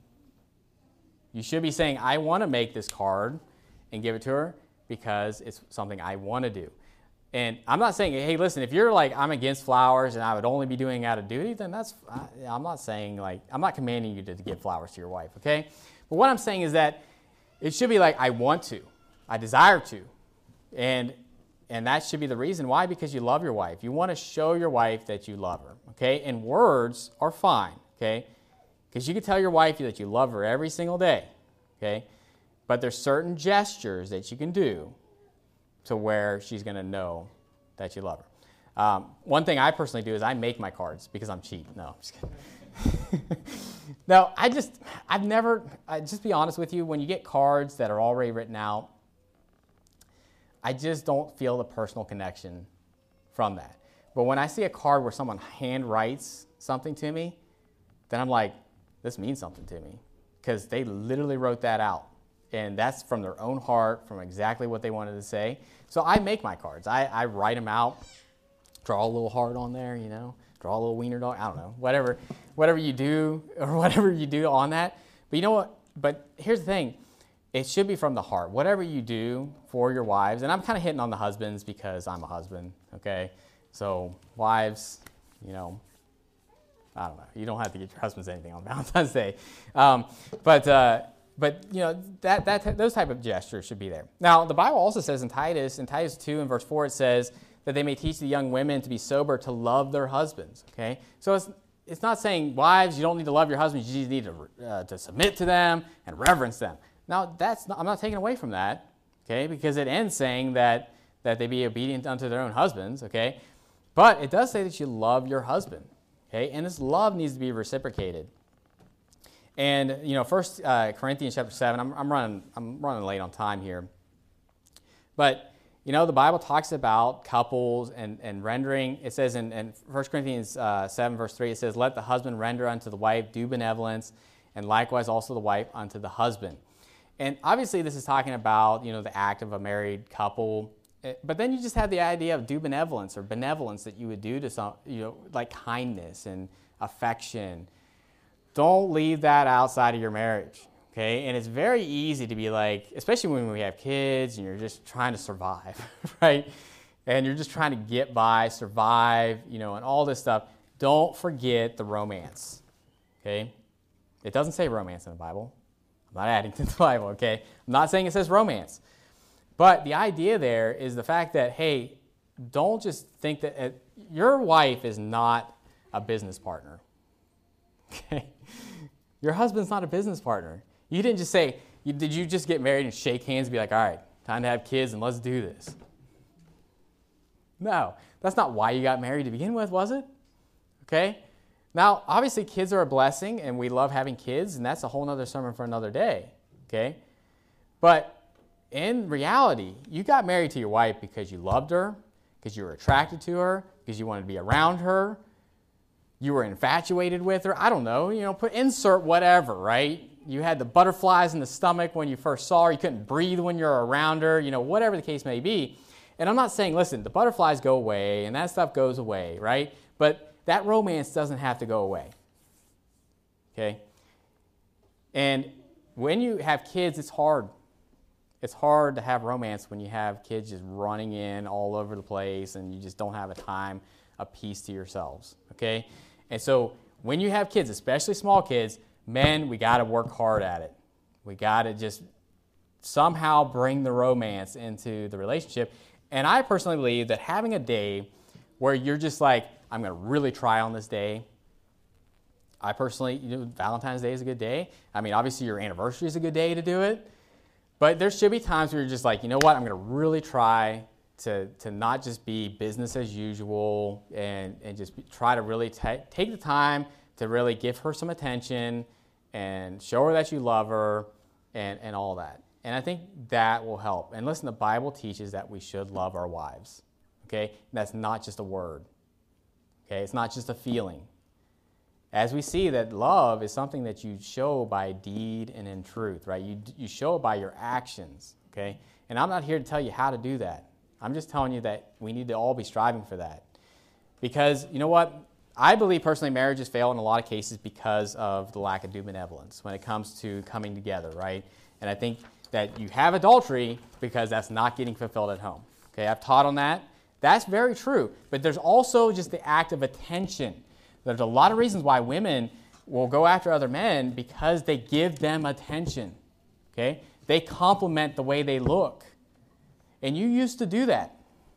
You should be saying, I want to make this card and give it to her because it's something I want to do. And I'm not saying, hey, listen, if you're like, I'm against flowers and I would only be doing it out of duty, then that's, I, I'm not saying like, I'm not commanding you to, to give flowers to your wife, okay? But what I'm saying is that it should be like, I want to, I desire to. And And that should be the reason. Why? Because you love your wife. You want to show your wife that you love her, okay? And words are fine, okay? Because you can tell your wife that you love her every single day, okay? But there's certain gestures that you can do to where she's going to know that you love her. Um, one thing I personally do is I make my cards because I'm cheap. No, I'm just kidding. No, I just, I've never, I, just be honest with you, when you get cards that are already written out, I just don't feel the personal connection from that. But when I see a card where someone hand writes something to me, then I'm like, this means something to me. Because they literally wrote that out. And that's from their own heart, from exactly what they wanted to say. So I make my cards. I, I write them out, draw a little heart on there, you know, draw a little wiener dog, I don't know, whatever, whatever you do, or whatever you do on that. But you know what? But here's the thing. It should be from the heart. Whatever you do for your wives, and I'm kind of hitting on the husbands because I'm a husband, okay? So wives, you know, I don't know. You don't have to get your husbands anything on Valentine's Day. Um, but, uh, but you know, that, that those type of gestures should be there. Now, the Bible also says in Titus, in Titus two and verse four, it says that they may teach the young women to be sober, to love their husbands, okay? So it's, it's not saying, wives, you don't need to love your husbands, you just need to, uh, to submit to them and reverence them. Now, that's not, I'm not taking away from that, okay, because it ends saying that, that they be obedient unto their own husbands, okay? But it does say that you love your husband, okay? And this love needs to be reciprocated. And, you know, First uh, Corinthians chapter seven, I'm, I'm, running, I'm running late on time here. But, you know, the Bible talks about couples and, and rendering. It says in, in First Corinthians uh, seven, verse three, it says, "Let the husband render unto the wife due benevolence, and likewise also the wife unto the husband." And obviously this is talking about, you know, the act of a married couple. But then you just have the idea of due benevolence or benevolence that you would do to some, you know, like kindness and affection. Don't leave that outside of your marriage, okay? And it's very easy to be like, especially when we have kids and you're just trying to survive, right? And you're just trying to get by, survive, you know, and all this stuff. Don't forget the romance, okay? It doesn't say romance in the Bible. I'm not adding to the Bible, okay? I'm not saying it says romance. But the idea there is the fact that, hey, don't just think that uh, your wife is not a business partner, okay? Your husband's not a business partner. You didn't just say, you, did you just get married and shake hands and be like, all right, time to have kids and let's do this? No, that's not why you got married to begin with, was it? Okay? Now, obviously, kids are a blessing, and we love having kids, and that's a whole other sermon for another day, okay? But in reality, you got married to your wife because you loved her, because you were attracted to her, because you wanted to be around her, you were infatuated with her, I don't know, you know, put insert whatever, right? You had the butterflies in the stomach when you first saw her, you couldn't breathe when you're around her, you know, whatever the case may be. And I'm not saying, listen, the butterflies go away, and that stuff goes away, right? But that romance doesn't have to go away, okay? And when you have kids, it's hard. it's hard to have romance when you have kids just running in all over the place and you just don't have a time, a peace to yourselves, okay? And so when you have kids, especially small kids, men, we got to work hard at it. We got to just somehow bring the romance into the relationship. And I personally believe that having a day where you're just like, I'm going to really try on this day. I personally, you know, Valentine's Day is a good day. I mean, obviously your anniversary is a good day to do it. But there should be times where you're just like, you know what, I'm going to really try to, to not just be business as usual and, and just be, try to really t- take the time to really give her some attention and show her that you love her and, and all that. And I think that will help. And listen, the Bible teaches that we should love our wives, okay? And that's not just a word, okay? It's not just a feeling. As we see that love is something that you show by deed and in truth, right? You, you show it by your actions, okay? And I'm not here to tell you how to do that. I'm just telling you that we need to all be striving for that. Because, you know what? I believe personally marriages fail in a lot of cases because of the lack of due benevolence when it comes to coming together, right? And I think that you have adultery because that's not getting fulfilled at home. Okay, I've taught on that. That's very true. But there's also just the act of attention. There's a lot of reasons why women will go after other men because they give them attention. Okay? They compliment the way they look. And you used to do that.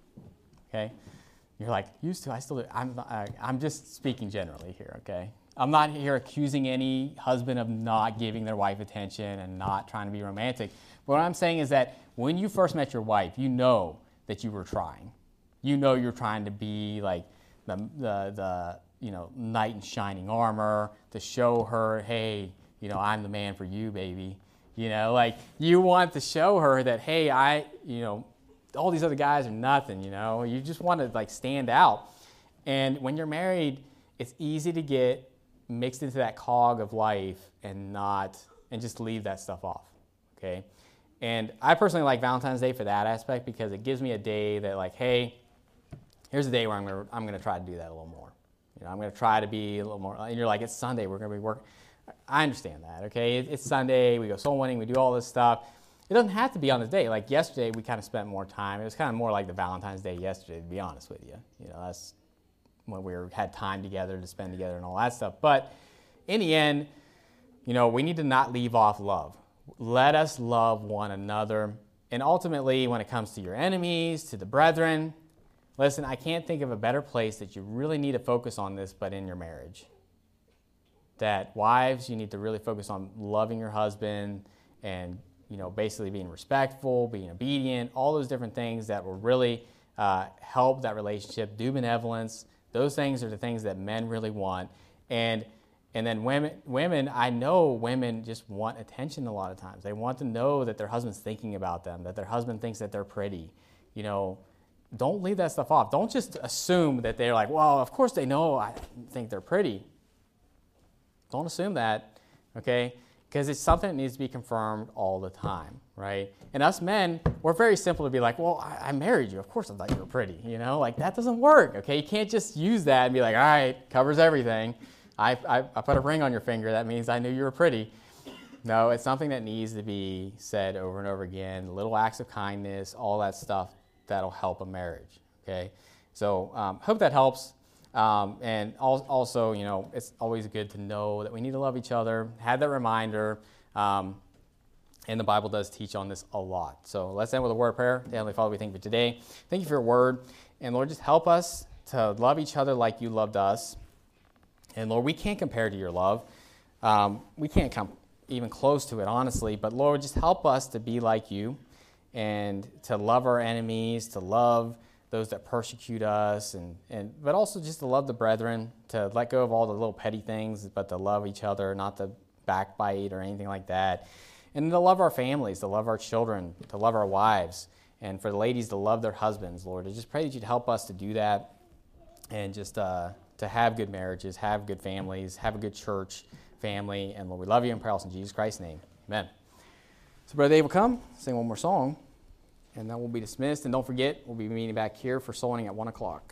Okay? You're like, used to, I still do. I'm, I, I'm just speaking generally here, okay? I'm not here accusing any husband of not giving their wife attention and not trying to be romantic. But what I'm saying is that when you first met your wife, you know that you were trying. You know you're trying to be like the, the, the you know, knight in shining armor to show her, hey, you know, I'm the man for you, baby. You know, like you want to show her that, hey, I, you know, all these other guys are nothing, you know. You just want to like stand out. And when you're married, it's easy to get mixed into that cog of life and not, and just leave that stuff off, okay? And I personally like Valentine's Day for that aspect because it gives me a day that like, hey, here's a day where I'm gonna I'm gonna try to do that a little more. You know, I'm gonna try to be a little more. And you're like, it's Sunday, we're gonna be working. I understand that, okay? It's Sunday, we go soul winning, we do all this stuff. It doesn't have to be on the day. Like yesterday, we kind of spent more time. It was kind of more like the Valentine's Day yesterday, to be honest with you. You know, that's when we were, had time together to spend together and all that stuff. But in the end, you know, we need to not leave off love. Let us love one another. And ultimately, when it comes to your enemies, to the brethren, listen, I can't think of a better place that you really need to focus on this but in your marriage. That wives, you need to really focus on loving your husband and, you know, basically being respectful, being obedient, all those different things that will really uh, help that relationship, do benevolence. Those things are the things that men really want. And and then women, women, I know women just want attention a lot of times. They want to know that their husband's thinking about them, that their husband thinks that they're pretty. You know, don't leave that stuff off. Don't just assume that they're like, well, of course they know I think they're pretty. Don't assume that, okay? Because it's something that needs to be confirmed all the time, right? And us men, we're very simple to be like, well, I, I married you. Of course I thought you were pretty, you know? Like, that doesn't work, okay? You can't just use that and be like, all right, covers everything. I, I, I put a ring on your finger. That means I knew you were pretty. No, it's something that needs to be said over and over again. Little acts of kindness, all that stuff that'll help a marriage, okay? So um, hope that helps. Um, and also, you know, it's always good to know that we need to love each other, have that reminder, um, and the Bible does teach on this a lot. So let's end with a word of prayer. Heavenly Father, we thank you for today. Thank you for your word. And Lord, just help us to love each other like you loved us. And Lord, we can't compare to your love. Um, we can't come even close to it, honestly. But Lord, just help us to be like you and to love our enemies, to love those that persecute us, and, and but also just to love the brethren, to let go of all the little petty things, but to love each other, not to backbite or anything like that. And to love our families, to love our children, to love our wives, and for the ladies to love their husbands, Lord. I just pray that you'd help us to do that and just uh, to have good marriages, have good families, have a good church family. And Lord, we love you and pray also in Jesus Christ's name. Amen. So Brother Dave will come, sing one more song. And then we'll be dismissed. And don't forget, we'll be meeting back here for soul winning at one o'clock.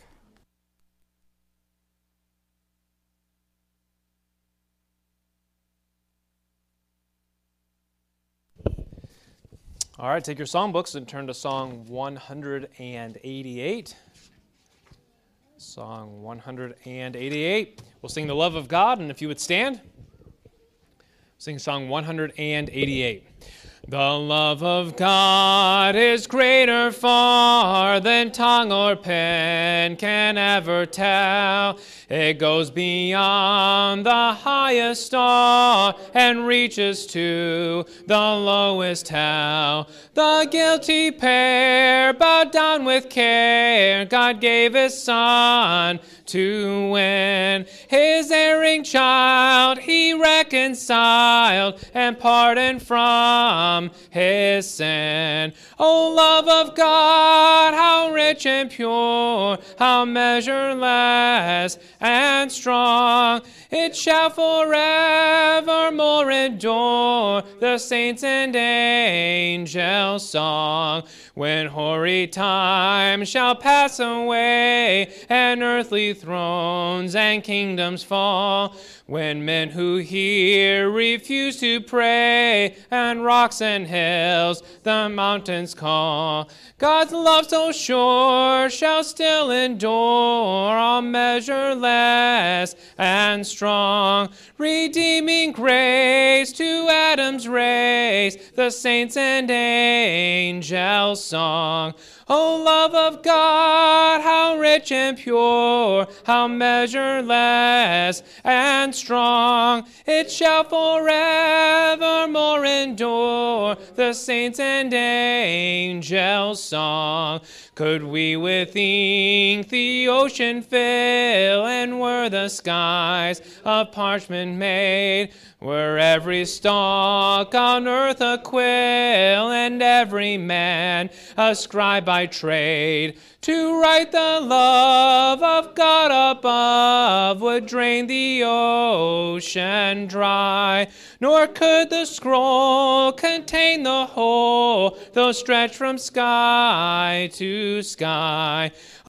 All right, take your songbooks and turn to Song one hundred eighty-eight. Song one hundred eighty-eight. We'll sing the love of God, and if you would stand, sing Song one hundred eighty-eight. The love of God is greater far than tongue or pen can ever tell. It goes beyond the highest star and reaches to the lowest hell. The guilty pair bowed down with care. God gave his Son to win. His erring child he reconciled and pardoned from his sin. O love of God, how rich and pure, how measureless and strong, it shall forevermore endure the saints' and angels' song. When hoary time shall pass away, and earthly thrones and kingdoms fall, when men who hear refuse to pray, and rocks and hills the mountains call, God's love so sure shall still endure, all measureless and strong, redeeming grace to Adam's race, the saints' and angels' song. O love of God, how rich and pure, how measureless and strong, it shall forevermore endure the saints' and angels' song. Could we with ink the ocean fill, and were the skies of parchment made, were every stalk on earth a quill, and every man a scribe by trade, to write the love of God above would drain the ocean dry, nor could the scroll contain the whole, though stretched from sky to sky.